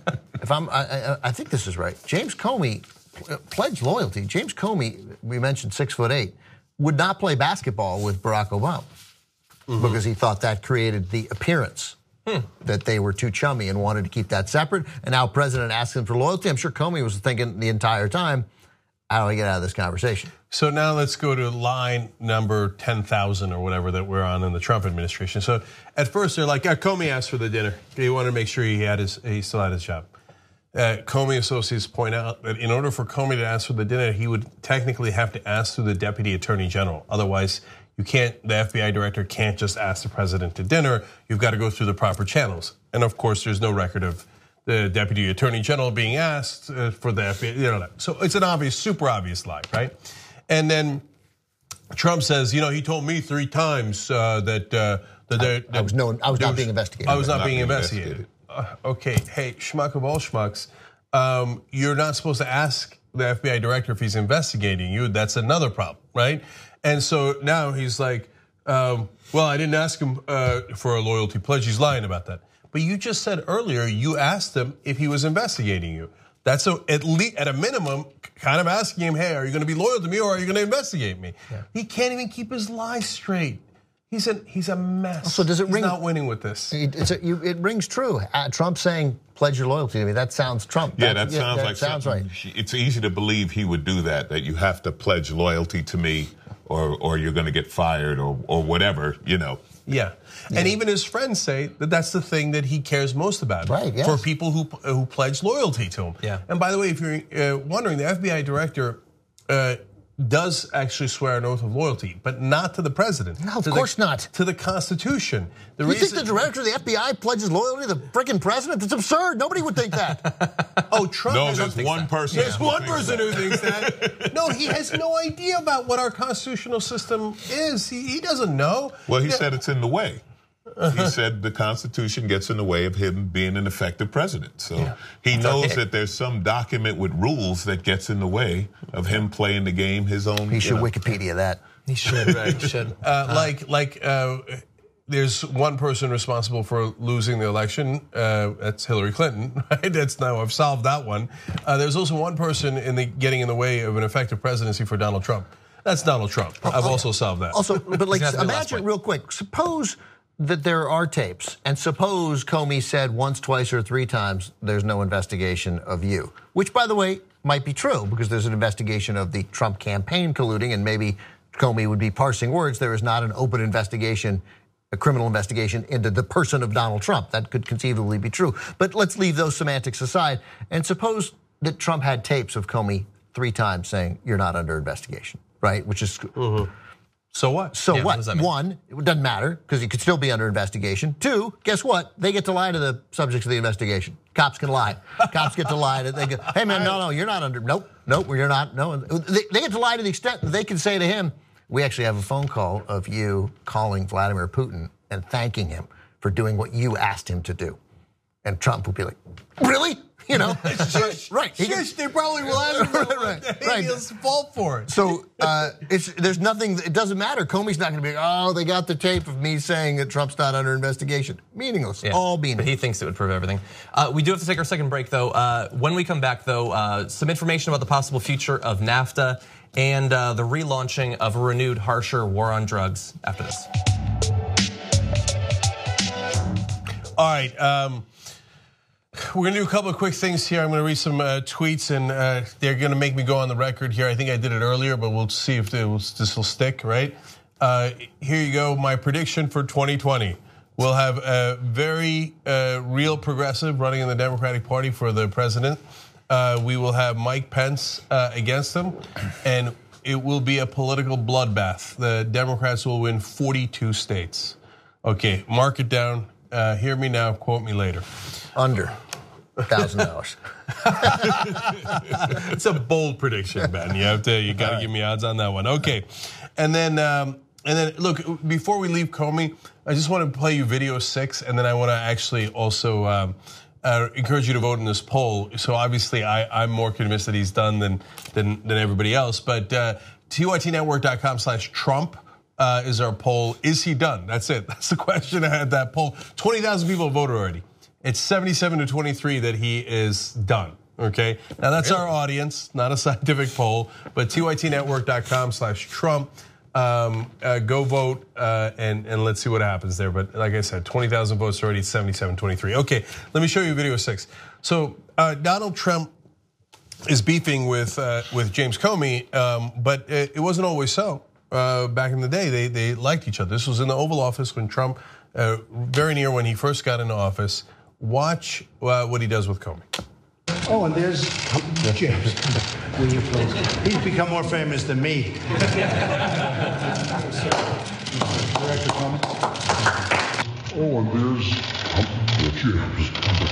I think this is right. James Comey pledged loyalty. James Comey, we mentioned 6'8", would not play basketball with Barack Obama because he thought that created the appearance that they were too chummy and wanted to keep that separate. And now president asks him for loyalty. I'm sure Comey was thinking the entire time, how do I get out of this conversation? So now let's go to line number 10,000 or whatever that we're on in the Trump administration. So at first they're like, Comey asked for the dinner. He wanted to make sure he still had his job. Comey associates point out that in order for Comey to ask for the dinner, he would technically have to ask through the deputy attorney general. Otherwise, the FBI director can't just ask the president to dinner. You've got to go through the proper channels. And of course, there's no record of the deputy attorney general being asked for the FBI. So it's an obvious, super obvious lie, right? And then Trump says, he told me 3 times that I was not being investigated. I was not being investigated. Okay, hey, schmuck of all schmucks, you're not supposed to ask the FBI director if he's investigating you. That's another problem, right? And so now he's like, well, I didn't ask him for a loyalty pledge. He's lying about that. But you just said earlier you asked him if he was investigating you. That's at least at a minimum, kind of asking him, hey, are you going to be loyal to me or are you going to investigate me? Yeah. He can't even keep his lies straight. He's a mess. So does it ring? He's not winning with this. It rings true. Trump saying, "Pledge your loyalty to me." That sounds Trump. Yeah, that sounds right. It's easy to believe he would do that. That you have to pledge loyalty to me, or you're going to get fired, or whatever. Yeah, and even his friends say that that's the thing that he cares most about. Right. Yes. For people who pledge loyalty to him. Yeah. And by the way, if you're wondering, the FBI director does actually swear an oath of loyalty, but not to the president. No, of course not. To the Constitution. You think the director of the FBI pledges loyalty to the freaking president? That's absurd. Nobody would think that. Oh, Trump. No, there's one person. There's one person who thinks that. No, he has no idea about what our constitutional system is. He doesn't know. Well, he said it's in the way. He said the Constitution gets in the way of him being an effective president. So he knows that there's some document with rules that gets in the way of him playing the game his own. He should Wikipedia that. He should, right? He should. There's one person responsible for losing the election. That's Hillary Clinton. Right? That's now I've solved that one. There's also one person getting in the way of an effective presidency for Donald Trump. That's Donald Trump. I've also solved that. Also, but imagine real quick. Suppose that there are tapes, and suppose Comey said once, twice, or 3 times, there's no investigation of you. Which, by the way, might be true, because there's an investigation of the Trump campaign colluding, and maybe Comey would be parsing words. There is not an open investigation, a criminal investigation into the person of Donald Trump. That could conceivably be true. But let's leave those semantics aside, and suppose that Trump had tapes of Comey 3 times saying, you're not under investigation, right? Which is... So what? So what? 1, it doesn't matter because he could still be under investigation. 2, guess what? They get to lie to the subjects of the investigation. Cops can lie. Cops get to lie. They go, hey man, no, you're not under. Nope, you're not. No, they get to lie to the extent that they can say to him, we actually have a phone call of you calling Vladimir Putin and thanking him for doing what you asked him to do. And Trump would be like, really? You know, right? Shush, they probably will ask him. Right. He'll fall for it. So there's nothing. It doesn't matter. Comey's not going to be. Oh, they got the tape of me saying that Trump's not under investigation. Meaningless. Yeah. All meaningless. But he thinks it would prove everything. We do have to take our second break, though. When we come back, though, some information about the possible future of NAFTA and the relaunching of a renewed, harsher war on drugs after this. All right. We're going to do a couple of quick things here. I'm going to read some tweets, and they're going to make me go on the record here. I think I did it earlier, but we'll see if this will stick, right? Here you go. My prediction for 2020. We'll have a very real progressive running in the Democratic Party for the president. We will have Mike Pence against him, and it will be a political bloodbath. The Democrats will win 42 states. Okay, mark it down. Hear me now, quote me later. Under $1,000. It's a bold prediction, Ben. You got to give me odds on that one. Okay, and then look, before we leave Comey, I just want to play you video 6, and then I want to actually also encourage you to vote in this poll. So obviously, I'm more convinced that he's done than everybody else. But TYTnetwork.com/Trump. Is our poll. Is he done? That's it. That's the question I had that poll. 20,000 people voted already. It's 77-23 that he is done. Okay. Now that's our audience, not a scientific poll, but TYTnetwork.com/Trump. Go vote and let's see what happens there. But like I said, 20,000 votes already, 77-23. Okay, let me show you video 6. So Donald Trump is beefing with James Comey, but it wasn't always so. Back in the day, they liked each other. This was in the Oval Office when Trump, very near when he first got into office. Watch what he does with Comey. Oh, and there's James. He's become more famous than me. Director Comey. Oh, and there's James.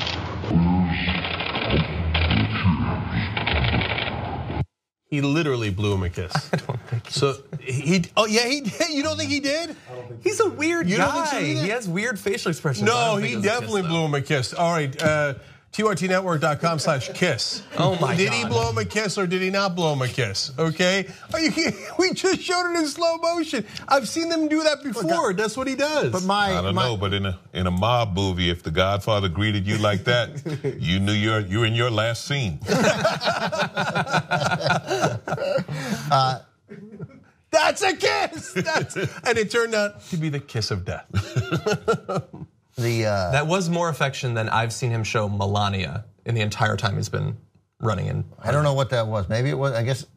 He literally blew him a kiss. I don't think so. He did. You don't think he did? He's a weird guy. Don't think so either? He has weird facial expressions. No, he definitely blew him a kiss. All right, TYTnetwork.com/kiss. Oh my God. Did he blow him a kiss or did he not blow him a kiss? Okay, we just showed it in slow motion. I've seen them do that before. That's what he does. But I don't know. But in a mob movie, if the Godfather greeted you like that, you knew you're in your last scene. That's a kiss. And it turned out to be the kiss of death. That was more affection than I've seen him show Melania in the entire time he's been running in. I don't know what that was. Maybe it was, I guess.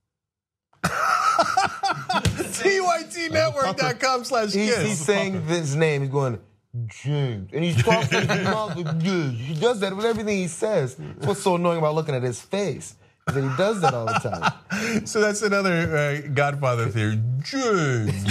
TYTnetwork.com/kiss. He's saying his name. He's going, James. And he's talking to his mouth like, James. He does that with everything he says. That's what's so annoying about looking at his face. That he does that all the time. So that's another Godfather theory. James.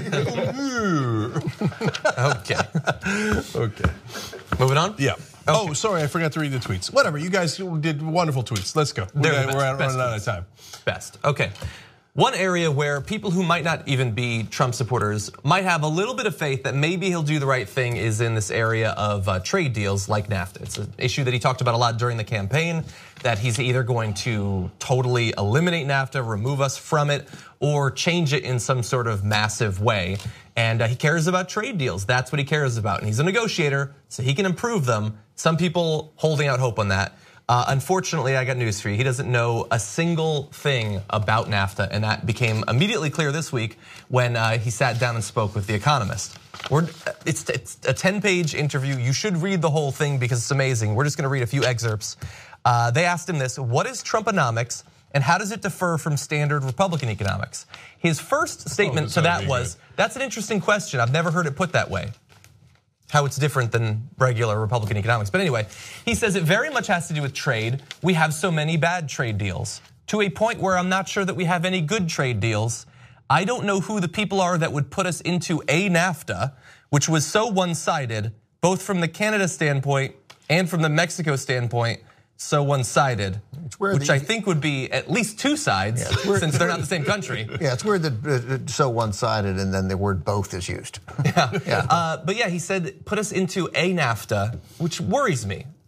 Okay. Moving on? Yeah. Okay. Oh, sorry, I forgot to read the tweets. Whatever, you guys did wonderful tweets. Let's go. We're running out of time. Best. Okay. One area where people who might not even be Trump supporters might have a little bit of faith that maybe he'll do the right thing is in this area of trade deals like NAFTA. It's an issue that he talked about a lot during the campaign, that he's either going to totally eliminate NAFTA, remove us from it, or change it in some sort of massive way. And he cares about trade deals. That's what he cares about. And he's a negotiator, so he can improve them. Some people holding out hope on that. Unfortunately, I got news for you. He doesn't know a single thing about NAFTA, and that became immediately clear this week when he sat down and spoke with The Economist. It's a 10-page interview. You should read the whole thing because it's amazing. We're just going to read a few excerpts. They asked him this: what is Trumponomics, and how does it differ from standard Republican economics? His first statement to that was, that's an interesting question. I've never heard it put that way. How it's different than regular Republican economics. But anyway, he says it very much has to do with trade. We have so many bad trade deals, to a point where I'm not sure that we have any good trade deals. I don't know who the people are that would put us into a NAFTA, which was so one-sided, both from the Canada standpoint and from the Mexico standpoint, so one-sided, which I think would be at least two sides, since they're not the same country. Yeah, it's weird that it's so one-sided and then the word both is used. But yeah, he said, put us into a NAFTA, which worries me.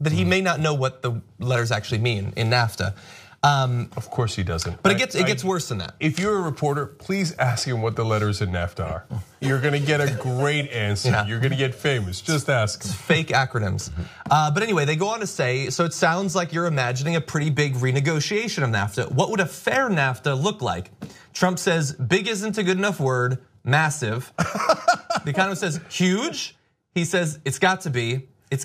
that he may not know what the letters actually mean in NAFTA. Of course he doesn't. But it gets worse than that. If you're a reporter, please ask him what the letters in NAFTA are. You're going to get a great answer. Yeah. You're going to get famous. Just ask him. Fake acronyms. But anyway, they go on to say, so it sounds like you're imagining a pretty big renegotiation of NAFTA. What would a fair NAFTA look like? Trump says, big isn't a good enough word, massive. The Economist says, huge. He says, it's got to be.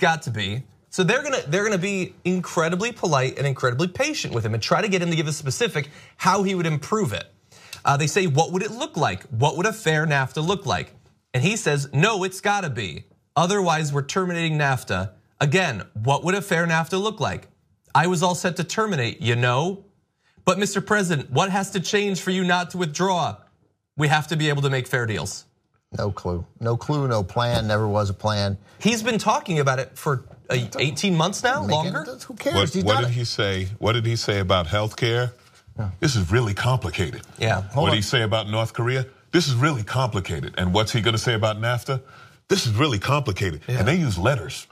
So they're gonna be incredibly polite and incredibly patient with him and try to get him to give a specific how he would improve it. They say, what would it look like? What would a fair NAFTA look like? And he says, no, it's gotta be. Otherwise, we're terminating NAFTA. Again, what would a fair NAFTA look like? I was all set to terminate, you know? But Mr. President, what has to change for you not to withdraw? We have to be able to make fair deals. No clue, no plan, never was a plan. He's been talking about it for 18 months now, longer? Who cares? What did he say? What did he say about healthcare? Yeah. This is really complicated. Yeah. What did he say about North Korea? This is really complicated. And what's he going to say about NAFTA? This is really complicated. Yeah. And they use letters.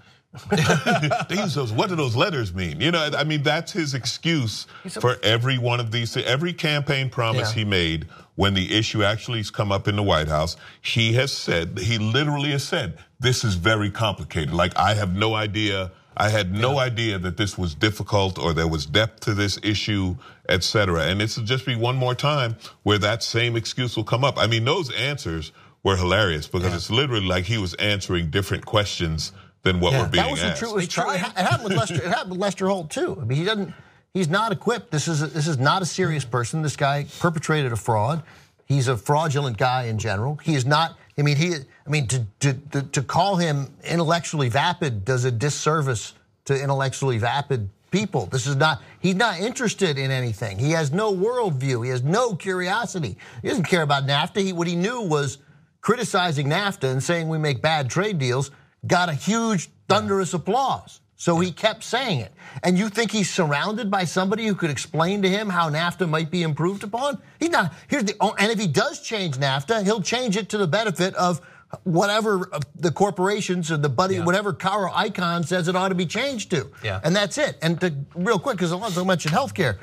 They use those. What do those letters mean? You know, I mean, that's his excuse for every one of these. Every campaign promise he made when the issue actually has come up in the White House, he literally has said, this is very complicated. Like, I have no idea. I had no idea that this was difficult or there was depth to this issue, et cetera. And this will just be one more time where that same excuse will come up. I mean, those answers were hilarious because it's literally like he was answering different questions than what were being asked. That was true. It happened with Lester. It happened with Lester Holt too. I mean, he's not equipped. This is not a serious person. This guy perpetrated a fraud. He's a fraudulent guy in general. He is not. I mean, to call him intellectually vapid does a disservice to intellectually vapid people. This is not. He's not interested in anything. He has no worldview. He has no curiosity. He doesn't care about NAFTA. What he knew was criticizing NAFTA and saying we make bad trade deals got a huge thunderous applause. So he kept saying it. And you think he's surrounded by somebody who could explain to him how NAFTA might be improved upon? He's not. And if he does change NAFTA, he'll change it to the benefit of whatever the corporations or whatever Carl Icahn says it ought to be changed to. Yeah. And that's it. And real quick, because I want to mention healthcare.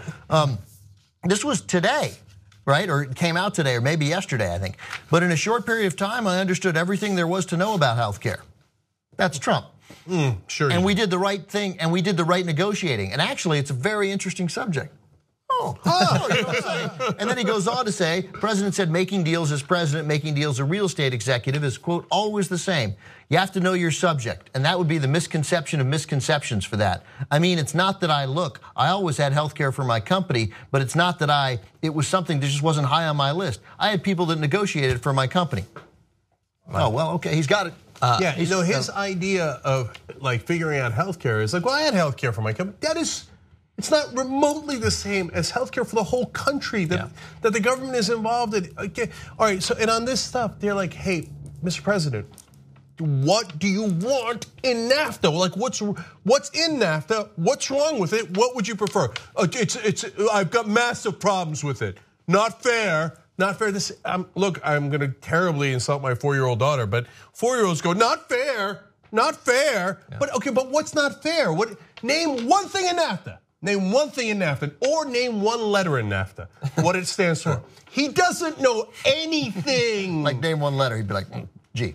This was today, right? Or it came out today, or maybe yesterday, I think. But in a short period of time, I understood everything there was to know about healthcare. That's Trump. Sure. And we did the right thing, and we did the right negotiating. And actually, it's a very interesting subject. You know what I'm saying? And then he goes on to say, President said making deals as president, making deals as a real estate executive is, quote, always the same. You have to know your subject. And that would be the misconception of misconceptions for that. I mean, it's not that I always had health care for my company, but it's not that it was something that just wasn't high on my list. I had people that negotiated for my company. Oh, well, okay, he's got it. Yeah, you know, his idea of like figuring out healthcare is like, well, I had healthcare for my company. It's not remotely the same as healthcare for the whole country that the government is involved in. Okay, all right. So, and on this stuff, they're like, hey, Mr. President, what do you want in NAFTA? Like, what's in NAFTA? What's wrong with it? What would you prefer? I've got massive problems with it. Not fair. Not fair. Look, I'm going to terribly insult my 4-year-old daughter, but 4-year-olds go, not fair, not fair. Yeah. But okay, but what's not fair? Name one thing in NAFTA. Name one thing in NAFTA, or name one letter in NAFTA, what it stands for. He doesn't know anything. Like name one letter, he'd be like, G.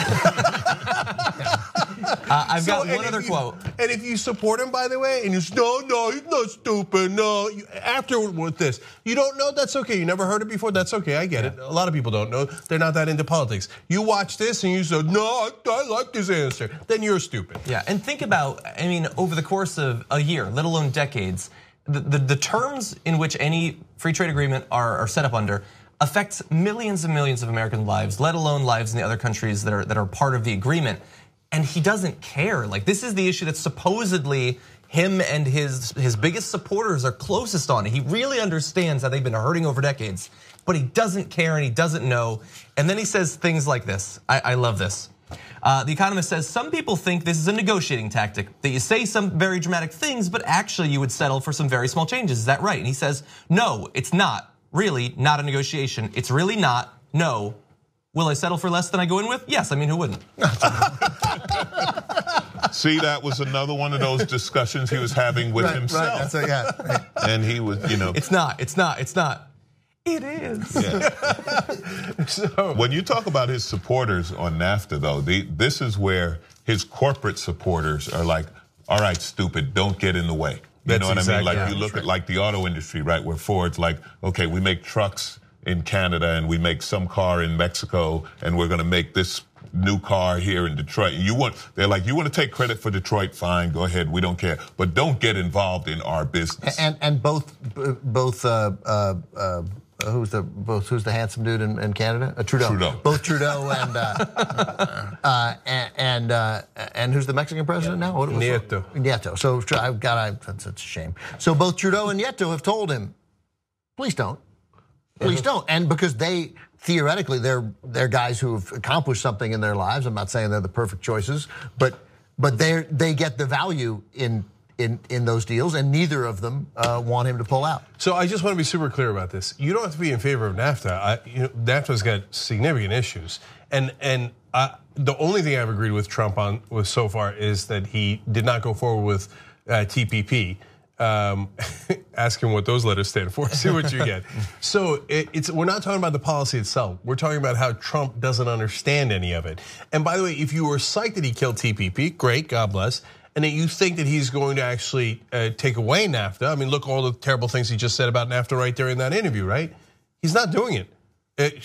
I've got one other quote. And if you support him, by the way, and you say, no, he's not stupid, no. After with this, you don't know, that's okay. You never heard it before, that's okay, I get it. A lot of people don't know, they're not that into politics. You watch this and you say, no, I like this answer. Then you're stupid. Yeah, and think about, I mean, over the course of a year, let alone decades, the terms in which any free trade agreement are set up under affects millions and millions of American lives, let alone lives in the other countries that are part of the agreement. And he doesn't care. Like, this is the issue that supposedly him and his biggest supporters are closest on. He really understands how they've been hurting over decades, but he doesn't care and he doesn't know. And then he says things like this. I love this. The Economist says, some people think this is a negotiating tactic, that you say some very dramatic things, but actually you would settle for some very small changes. Is that right? And he says, no, it's not. Really not a negotiation. It's really not. No. Will I settle for less than I go in with? Yes. I mean, who wouldn't? See, that was another one of those discussions he was having with himself. Right. Yeah. And he was, It's not. It is. Yeah. So, when you talk about his supporters on NAFTA, though, this is where his corporate supporters are like, all right, stupid, don't get in the way. You know what I mean? Like you look at like the auto industry, right, where Ford's like, okay, we make trucks in Canada and we make some car in Mexico and we're going to make this new car here in Detroit. They're like, you want to take credit for Detroit? Fine, go ahead. We don't care, but don't get involved in our business. And both who's the handsome dude in Canada? Trudeau. Both Trudeau and who's the Mexican president now? Nieto. So that's a shame. So both Trudeau and Nieto have told him, please don't. Please don't. And because theoretically, they're guys who have accomplished something in their lives. I'm not saying they're the perfect choices, but they get the value in those deals, and neither of them want him to pull out. So I just want to be super clear about this. You don't have to be in favor of NAFTA. NAFTA's got significant issues, and the only thing I've agreed with Trump on so far is that he did not go forward with TPP. Ask him what those letters stand for, see what you get. So we're not talking about the policy itself. We're talking about how Trump doesn't understand any of it. And by the way, if you were psyched that he killed TPP, great, God bless. And that you think that he's going to actually take away NAFTA. I mean, look all the terrible things he just said about NAFTA right there in that interview, right? He's not doing it.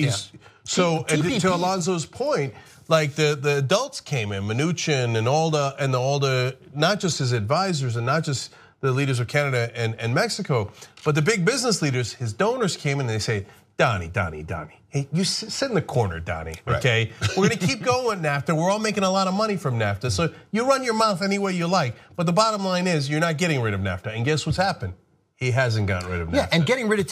So to Alonzo's point, like the adults came in, Mnuchin and all the not just his advisors and not just the leaders of Canada and Mexico, but the big business leaders, his donors came in and they say, Donnie, hey, you sit in the corner, Donnie, okay? Right. We're gonna keep going NAFTA. We're all making a lot of money from NAFTA, so you run your mouth any way you like. But the bottom line is you're not getting rid of NAFTA. And guess what's happened? He hasn't gotten rid of NAFTA. Yeah, and getting rid of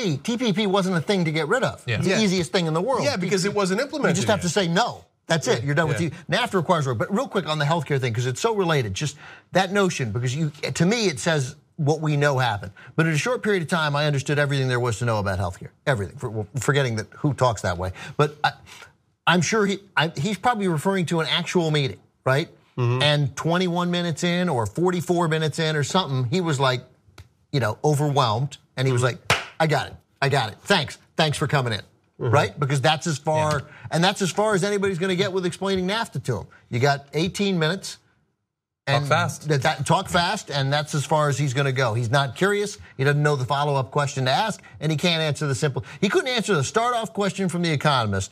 TPP wasn't a thing to get rid of. Yeah. It's the easiest thing in the world. Yeah, because it wasn't implemented. You just have to say no. That's it. You're done with NAFTA requires work. But real quick on the healthcare thing, because it's so related, just that notion, because to me it says what we know happened. But in a short period of time, I understood everything there was to know about healthcare. Everything. Forgetting that who talks that way. But I'm sure he's probably referring to an actual meeting, right? Mm-hmm. And 21 minutes in or 44 minutes in or something, he was like, overwhelmed. And he was like, I got it. Thanks for coming in. Mm-hmm. Right? Because that's as far, and that's as far as anybody's going to get with explaining NAFTA to him. You got 18 minutes. And talk fast, and that's as far as he's going to go. He's not curious. He doesn't know the follow-up question to ask, and he can't answer the simple. He couldn't answer the start-off question from The Economist,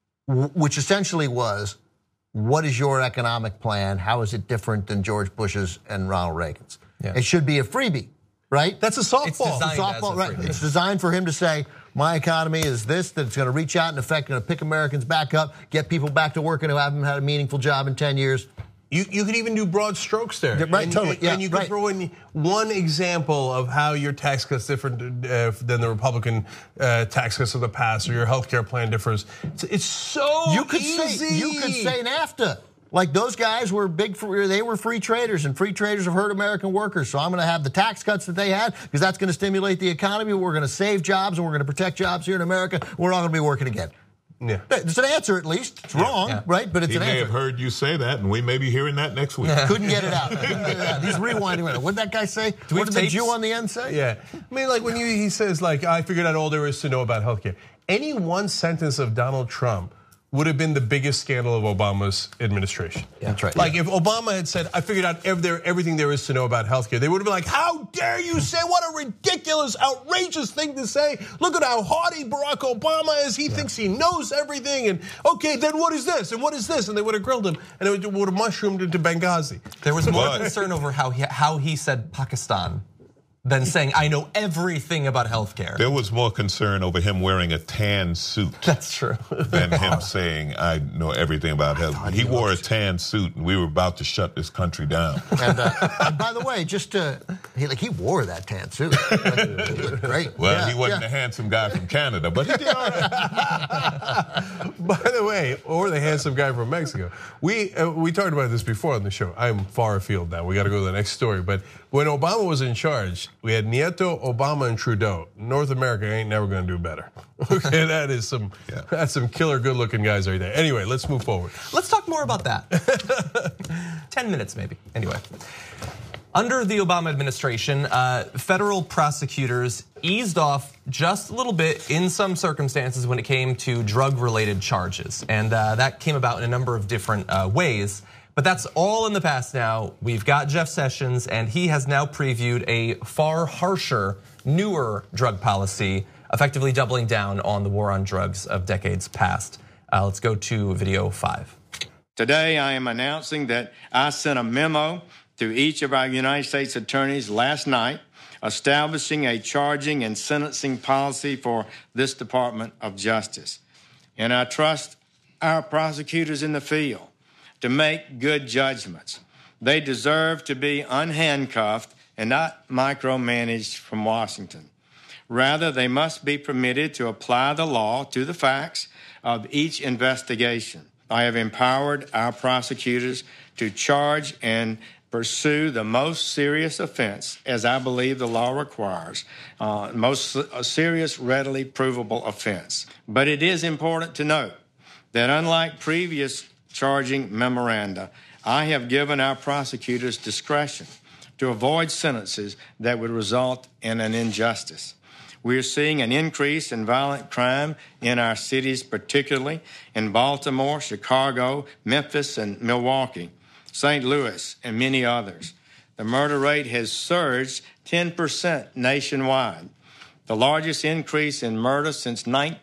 which essentially was, what is your economic plan? How is it different than George Bush's and Ronald Reagan's? Yeah. It should be a freebie, right? That's a softball. It's designed for him to say, my economy is this, that it's going to reach out and affect, going to pick Americans back up, get people back to working who haven't had a meaningful job in 10 years. You could even do broad strokes there. Right, totally. And you could throw in one example of how your tax cut's different than the Republican tax cuts of the past, or your healthcare plan differs. It's so easy. You could say NAFTA. Like those guys were they were free traders, and free traders have hurt American workers. So I'm going to have the tax cuts that they had because that's going to stimulate the economy. We're going to save jobs and we're going to protect jobs here in America. We're all going to be working again. Yeah. It's an answer at least. It's wrong, right? But it's an answer. He may have heard you say that, and we may be hearing that next week. Couldn't get it out. He's rewinding right now. What did that guy say? What did the Jew on the end say? Yeah. I mean, like when he says, like, I figured out all there is to know about healthcare. Any one sentence of Donald Trump would have been the biggest scandal of Obama's administration. Yeah, that's right. Like if Obama had said, I figured out everything there is to know about healthcare, they would have been like, how dare you say, what a ridiculous, outrageous thing to say. Look at how haughty Barack Obama is. He thinks he knows everything. And okay, then what is this? And what is this? And they would have grilled him and it would have mushroomed into Benghazi. There was more concern over how he said Pakistan than saying, I know everything about healthcare. There was more concern over him wearing a tan suit. That's true. Than him saying, I know everything about health. He wore a tan suit, and we were about to shut this country down. And by the way, he wore that tan suit. He looked great. Well, he wasn't a handsome guy from Canada, but he did all right. By the way, way, or the handsome guy from Mexico. We talked about this before on the show. I'm far afield now. We got to go to the next story. But when Obama was in charge, we had Nieto, Obama, and Trudeau. North America ain't never going to do better. Okay, that's some killer good-looking guys right there. Anyway, let's move forward. Let's talk more about that. 10 minutes maybe. Anyway. Under the Obama administration, federal prosecutors eased off just a little bit in some circumstances when it came to drug-related charges. And that came about in a number of different ways. But that's all in the past now. We've got Jeff Sessions, and he has now previewed a far harsher, newer drug policy, effectively doubling down on the war on drugs of decades past. Let's go to video 5. Today, I am announcing that I sent a memo to each of our United States attorneys last night, establishing a charging and sentencing policy for this Department of Justice. And I trust our prosecutors in the field to make good judgments. They deserve to be unhandcuffed and not micromanaged from Washington. Rather, they must be permitted to apply the law to the facts of each investigation. I have empowered our prosecutors to charge and pursue the most serious offense, as I believe the law requires, most serious, readily provable offense. But it is important to note that unlike previous charging memoranda, I have given our prosecutors discretion to avoid sentences that would result in an injustice. We are seeing an increase in violent crime in our cities, particularly in Baltimore, Chicago, Memphis, and Milwaukee, St. Louis, and many others. The murder rate has surged 10% nationwide, the largest increase in murder since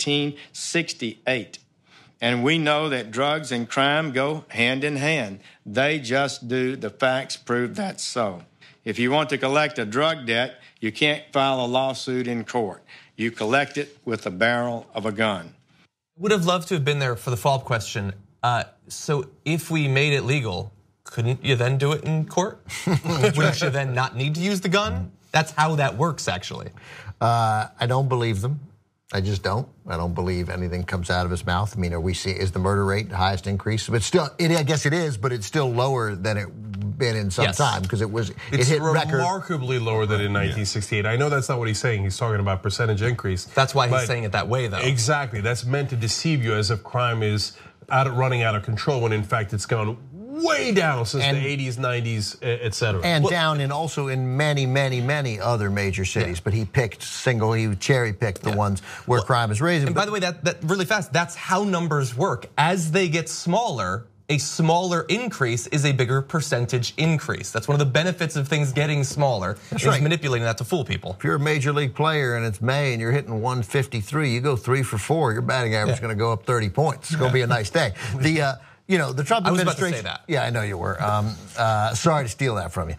1968. And we know that drugs and crime go hand in hand. They just do. The facts prove that's so. If you want to collect a drug debt, you can't file a lawsuit in court. You collect it with the barrel of a gun. Would have loved to have been there for the follow-up question. So if we made it legal, couldn't you then do it in court? Wouldn't you then not need to use the gun? That's how that works, actually. I don't believe them. I just don't. I don't believe anything comes out of his mouth. I mean, is the murder rate the highest increase? But still, I guess it is, but it's still lower than it been in some time because it hit remarkably lower than in 1968. I know that's not what he's saying. He's talking about percentage increase. That's why he's saying it that way, though. Exactly. That's meant to deceive you as if crime is running out of control when in fact it's gone way down since the 80s, 90s, et cetera. And down also in many, many, many other major cities. But he cherry-picked the ones where crime is raising. And by the way, that really fast, that's how numbers work. As they get smaller, a smaller increase is a bigger percentage increase. That's one of the benefits of things getting smaller. That's right. Manipulating that to fool people. If you're a major league player and it's May and you're hitting 153, you go 3 for 4, your batting average is going to go up 30 points. It's going to be a nice day. The Trump administration. I was about to say that. Yeah, I know you were. Sorry to steal that from you.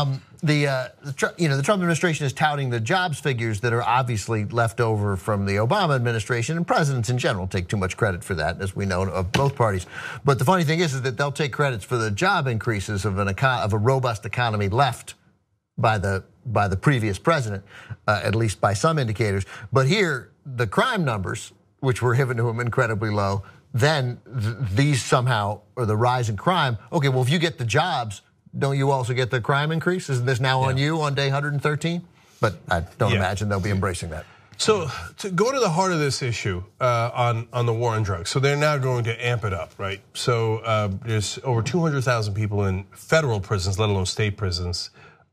The Trump administration is touting the jobs figures that are obviously left over from the Obama administration, and presidents in general take too much credit for that, as we know of both parties. But the funny thing is that they'll take credits for the job increases of a robust economy left by the previous president, at least by some indicators. But here, the crime numbers, which were given to him incredibly low, then these somehow, or the rise in crime. Okay, well, if you get the jobs, don't you also get the crime increase? Isn't this now on you on day 113? But I don't imagine they'll be embracing that. So to go to the heart of this issue on the war on drugs, so they're now going to amp it up, right? So there's over 200,000 people in federal prisons, let alone state prisons,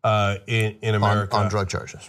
in America on drug charges.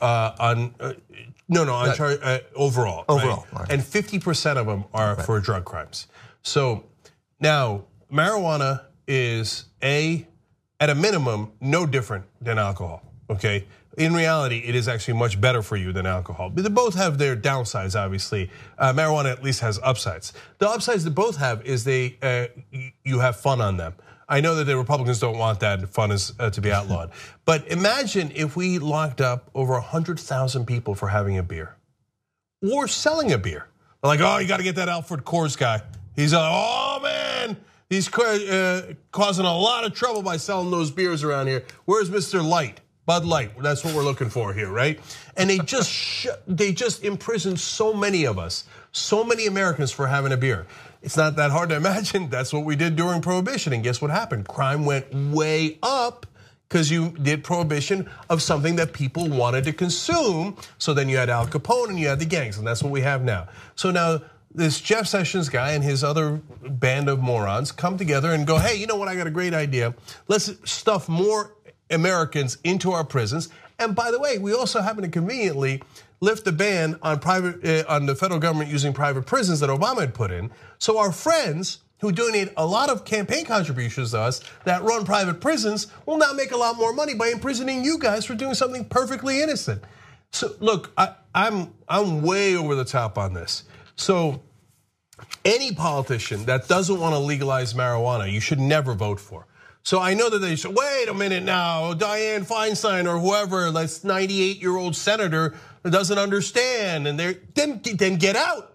Overall. Overall, right? And 50% of them are for drug crimes. So now marijuana is at a minimum, no different than alcohol, okay? In reality, it is actually much better for you than alcohol. But they both have their downsides, obviously. Marijuana at least has upsides. The upsides that both have is you have fun on them. I know that the Republicans don't want that, fun is to be outlawed. But imagine if we locked up over 100,000 people for having a beer or selling a beer. They're like, oh, you gotta get that Alfred Coors guy. He's like, oh man, he's causing a lot of trouble by selling those beers around here. Where's Mr. Light? Bud Light, that's what we're looking for here, right? And they just imprisoned so many of us, so many Americans for having a beer. It's not that hard to imagine. That's what we did during Prohibition, and guess what happened? Crime went way up because you did Prohibition of something that people wanted to consume. So then you had Al Capone and you had the gangs, and that's what we have now. So now this Jeff Sessions guy and his other band of morons come together and go, hey, you know what, I got a great idea. Let's stuff more Americans into our prisons. And by the way, we also happen to conveniently lift the ban on on the federal government using private prisons that Obama had put in. So our friends who donate a lot of campaign contributions to us that run private prisons will now make a lot more money by imprisoning you guys for doing something perfectly innocent. So look, I'm way over the top on this. So any politician that doesn't want to legalize marijuana, you should never vote for. So I know that they should, wait a minute now, Dianne Feinstein or whoever, that's 98-year-old senator that doesn't understand, and then get out.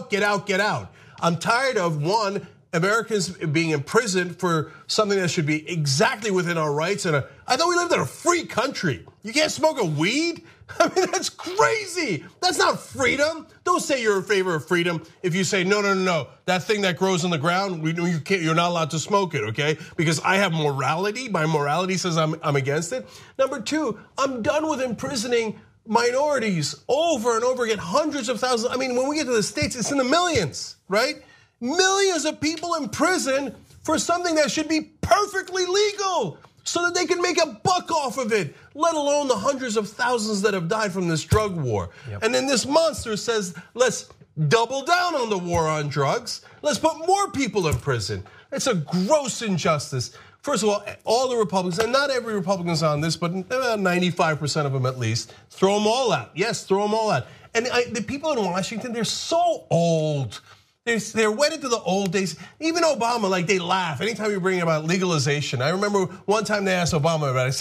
I'm tired of, one, Americans being imprisoned for something that should be exactly within our rights. And I thought we lived in a free country. You can't smoke a weed? I mean, that's crazy. That's not freedom. Don't say you're in favor of freedom if you say, no. That thing that grows in the ground, you're not allowed to smoke it, okay? Because I have morality. My morality says I'm against it. Number two, I'm done with imprisoning minorities over and over again, hundreds of thousands. I mean, when we get to the States, it's in the millions, right? Millions of people in prison for something that should be perfectly legal so that they can make a buck off of it, let alone the hundreds of thousands that have died from this drug war. Yep. And then this monster says, let's double down on the war on drugs. Let's put more people in prison. It's a gross injustice. First of all the Republicans, and not every Republican's on this, but about 95% of them at least, throw them all out. Yes, throw them all out. And the people in Washington, they're so old. They're wedded to the old days. Even Obama, like, they laugh anytime you bring about legalization. I remember one time they asked Obama about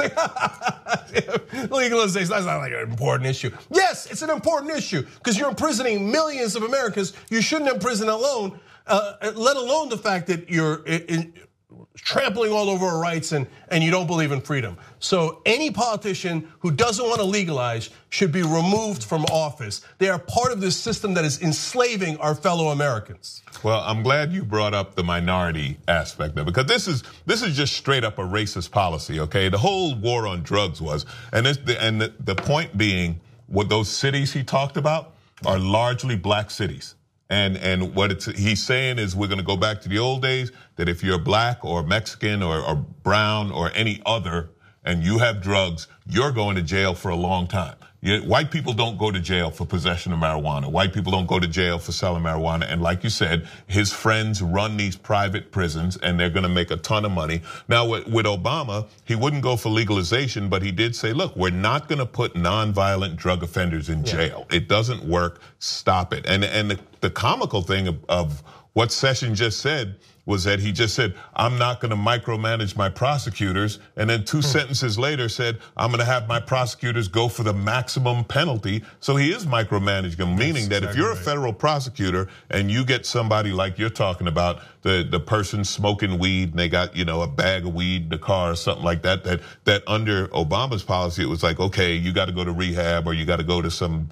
it. Say, legalization, that's not like an important issue. Yes, it's an important issue because you're imprisoning millions of Americans. You shouldn't imprison alone, let alone the fact that you're trampling all over our rights and you don't believe in freedom. So any politician who doesn't want to legalize should be removed from office. They are part of this system that is enslaving our fellow Americans. Well, I'm glad you brought up the minority aspect of it, because this is just straight up a racist policy, okay? The whole war on drugs was, and the point being, what those cities he talked about are largely black cities. And what he's saying is we're going to go back to the old days, that if you're black or Mexican or brown or any other and you have drugs, you're going to jail for a long time. White people don't go to jail for possession of marijuana. White people don't go to jail for selling marijuana. And like you said, his friends run these private prisons and they're going to make a ton of money. Now with Obama, he wouldn't go for legalization, but he did say, look, we're not going to put nonviolent drug offenders in jail. It doesn't work. Stop it. And the comical thing of what Sessions just said was that he just said, I'm not going to micromanage my prosecutors. And then two sentences later said, I'm going to have my prosecutors go for the maximum penalty. So he is micromanaging them, meaning that if you're a federal prosecutor and you get somebody like you're talking about, the person smoking weed and they got, a bag of weed in the car or something like that under Obama's policy, it was like, okay, you got to go to rehab or you got to go to some,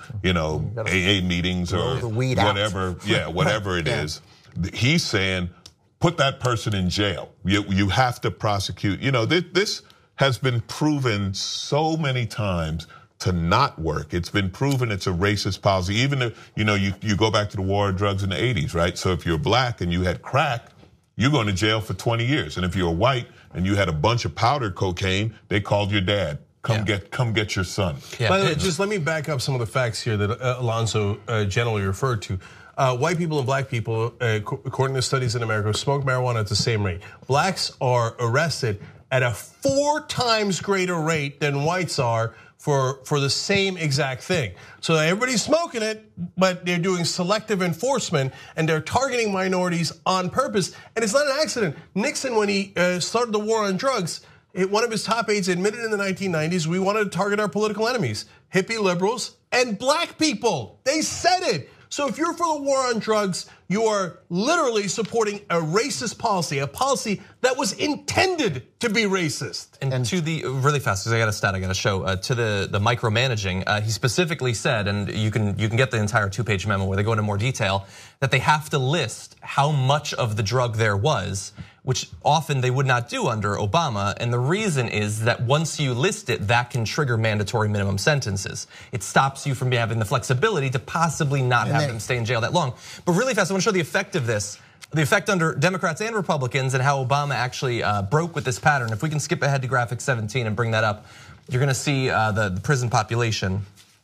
AA meetings or whatever. Yeah, whatever it is. He's saying, put that person in jail. You have to prosecute. This has been proven so many times to not work. It's been proven it's a racist policy. Even if, you go back to the war on drugs in the 80s, right? So if you're black and you had crack, you're going to jail for 20 years. And if you're white and you had a bunch of powdered cocaine, they called your dad. Come get your son. Yeah. By the way, just let me back up some of the facts here that Alonso generally referred to. White people and black people, according to studies in America, smoke marijuana at the same rate. Blacks are arrested at a 4 times greater rate than whites are for the same exact thing. So everybody's smoking it, but they're doing selective enforcement and they're targeting minorities on purpose. And it's not an accident. Nixon, when he started the war on drugs, one of his top aides admitted in the 1990s, we wanted to target our political enemies, hippie liberals and black people. They said it. So if you're for the war on drugs, you are literally supporting a racist policy, a policy that was intended to be racist. And to the, really fast, because I got a stat I got to show, to the micromanaging, he specifically said, and you can get the entire 2-page memo where they go into more detail, that they have to list how much of the drug there was, which often they would not do under Obama. And the reason is that once you list it, that can trigger mandatory minimum sentences. It stops you from having the flexibility to possibly not have them stay in jail that long. But really fast, I want to show the effect of this, the effect under Democrats and Republicans, and how Obama actually broke with this pattern. If we can skip ahead to graphic 17 and bring that up, you're gonna see the prison population.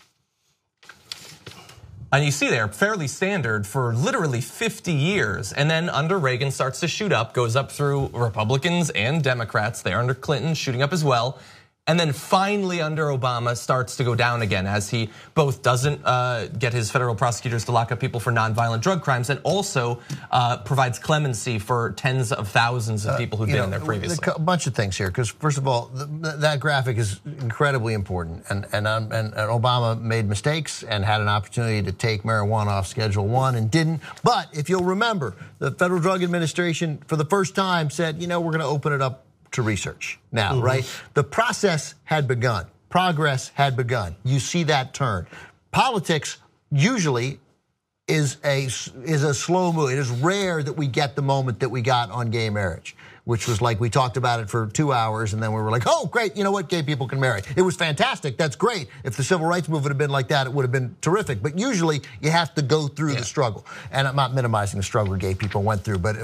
And you see there, fairly standard for literally 50 years. And then under Reagan starts to shoot up, goes up through Republicans and Democrats. They're under Clinton, shooting up as well. And then finally under Obama starts to go down again as he both doesn't get his federal prosecutors to lock up people for nonviolent drug crimes and also provides clemency for tens of thousands of people who've been in there previously. A bunch of things here, because first of all, that graphic is incredibly important, and Obama made mistakes and had an opportunity to take marijuana off Schedule 1 and didn't. But if you'll remember, the Federal Drug Administration for the first time said, we're going to open it up to research now, right? The process had begun. Progress had begun. You see that turn. Politics usually is a slow move. It is rare that we get the moment that we got on gay marriage, which was like we talked about it for 2 hours and then we were like, oh, great, you know what, gay people can marry. It was fantastic, that's great. If the civil rights movement had been like that, it would have been terrific. But usually you have to go through the struggle. And I'm not minimizing the struggle gay people went through, but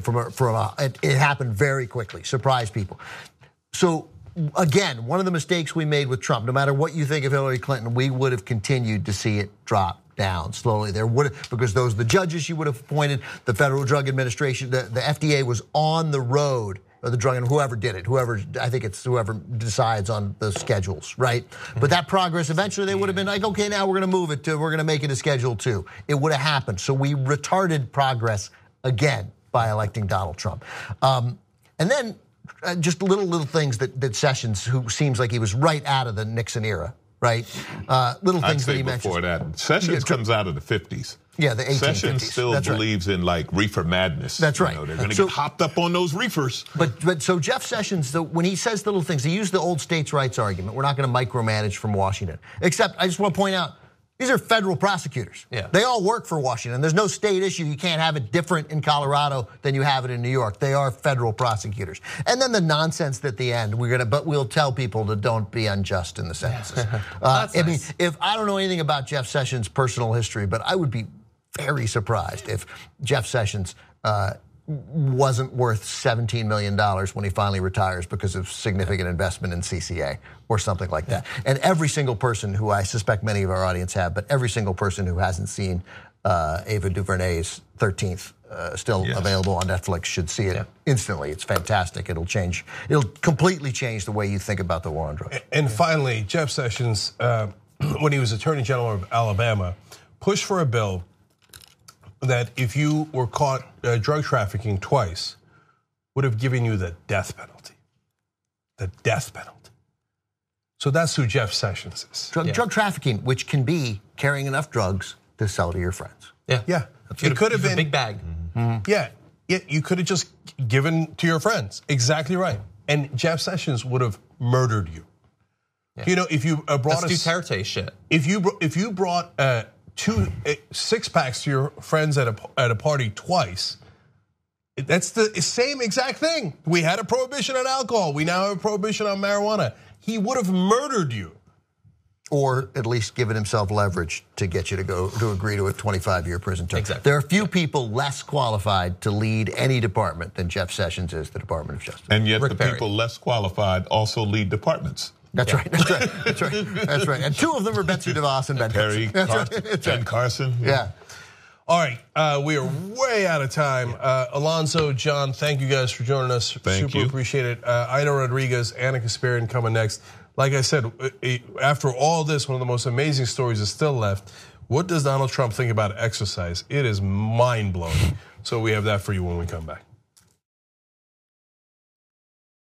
it happened very quickly, surprised people. So again, one of the mistakes we made with Trump, no matter what you think of Hillary Clinton, we would have continued to see it drop down slowly. There would have, because those are the judges you would have appointed, the Federal Drug Administration, the FDA was on the road, or the drug, and whoever did it, I think it's whoever decides on the schedules, right? But that progress, eventually they would have been like, okay, now we're going to make it a Schedule 2. It would have happened. So we retarded progress again by electing Donald Trump. And then just little things that Sessions, who seems like he was right out of the Nixon era, right? Little things that he mentioned. Before that, Sessions comes out of the 50s. Yeah, the 1850s. Sessions still believes in like reefer madness. That's right. They're going to get hopped up on those reefers. But so Jeff Sessions, when he says little things, he used the old states' rights argument. We're not going to micromanage from Washington. Except I just want to point out, these are federal prosecutors. They all work for Washington. There's no state issue. You can't have it different in Colorado than you have it in New York. They are federal prosecutors. And then the nonsense at the end, but we'll tell people to don't be unjust in the sentences. I mean, if I don't know anything about Jeff Sessions' personal history, but I would be very surprised if Jeff Sessions wasn't worth $17 million when he finally retires because of significant investment in CCA or something like that. And every single person who I suspect many of our audience have, but every single person who hasn't seen Ava DuVernay's 13th still available on Netflix should see it instantly. It's fantastic. It'll completely change the way you think about the war on drugs. And finally, Jeff Sessions, when he was Attorney General of Alabama, pushed for a bill that if you were caught drug trafficking twice, would have given you the death penalty. The death penalty. So that's who Jeff Sessions is. Drug trafficking, which can be carrying enough drugs to sell to your friends. Yeah. It could have been a big bag. Yeah, you could have just given to your friends. Exactly right. And Jeff Sessions would have murdered you. You know, if you brought That's Duterte shit. If you brought 2 6-packs to your friends at a party twice, that's the same exact thing. We had a prohibition on alcohol. We now have a prohibition on marijuana. He would have murdered you. Or at least given himself leverage to get you to agree to a 25-year prison term. Exactly. There are few people less qualified to lead any department than Jeff Sessions is, the Department of Justice. And yet people less qualified also lead departments. That's right. And 2 of them are Betsy DeVos and Ben Carson. Ben Carson. Yeah. All right, we are way out of time. Alonzo, John, thank you guys for joining us. Super appreciate it. Ida Rodriguez, Anna Kasparian coming next. Like I said, after all this, one of the most amazing stories is still left. What does Donald Trump think about exercise? It is mind-blowing. So we have that for you when we come back.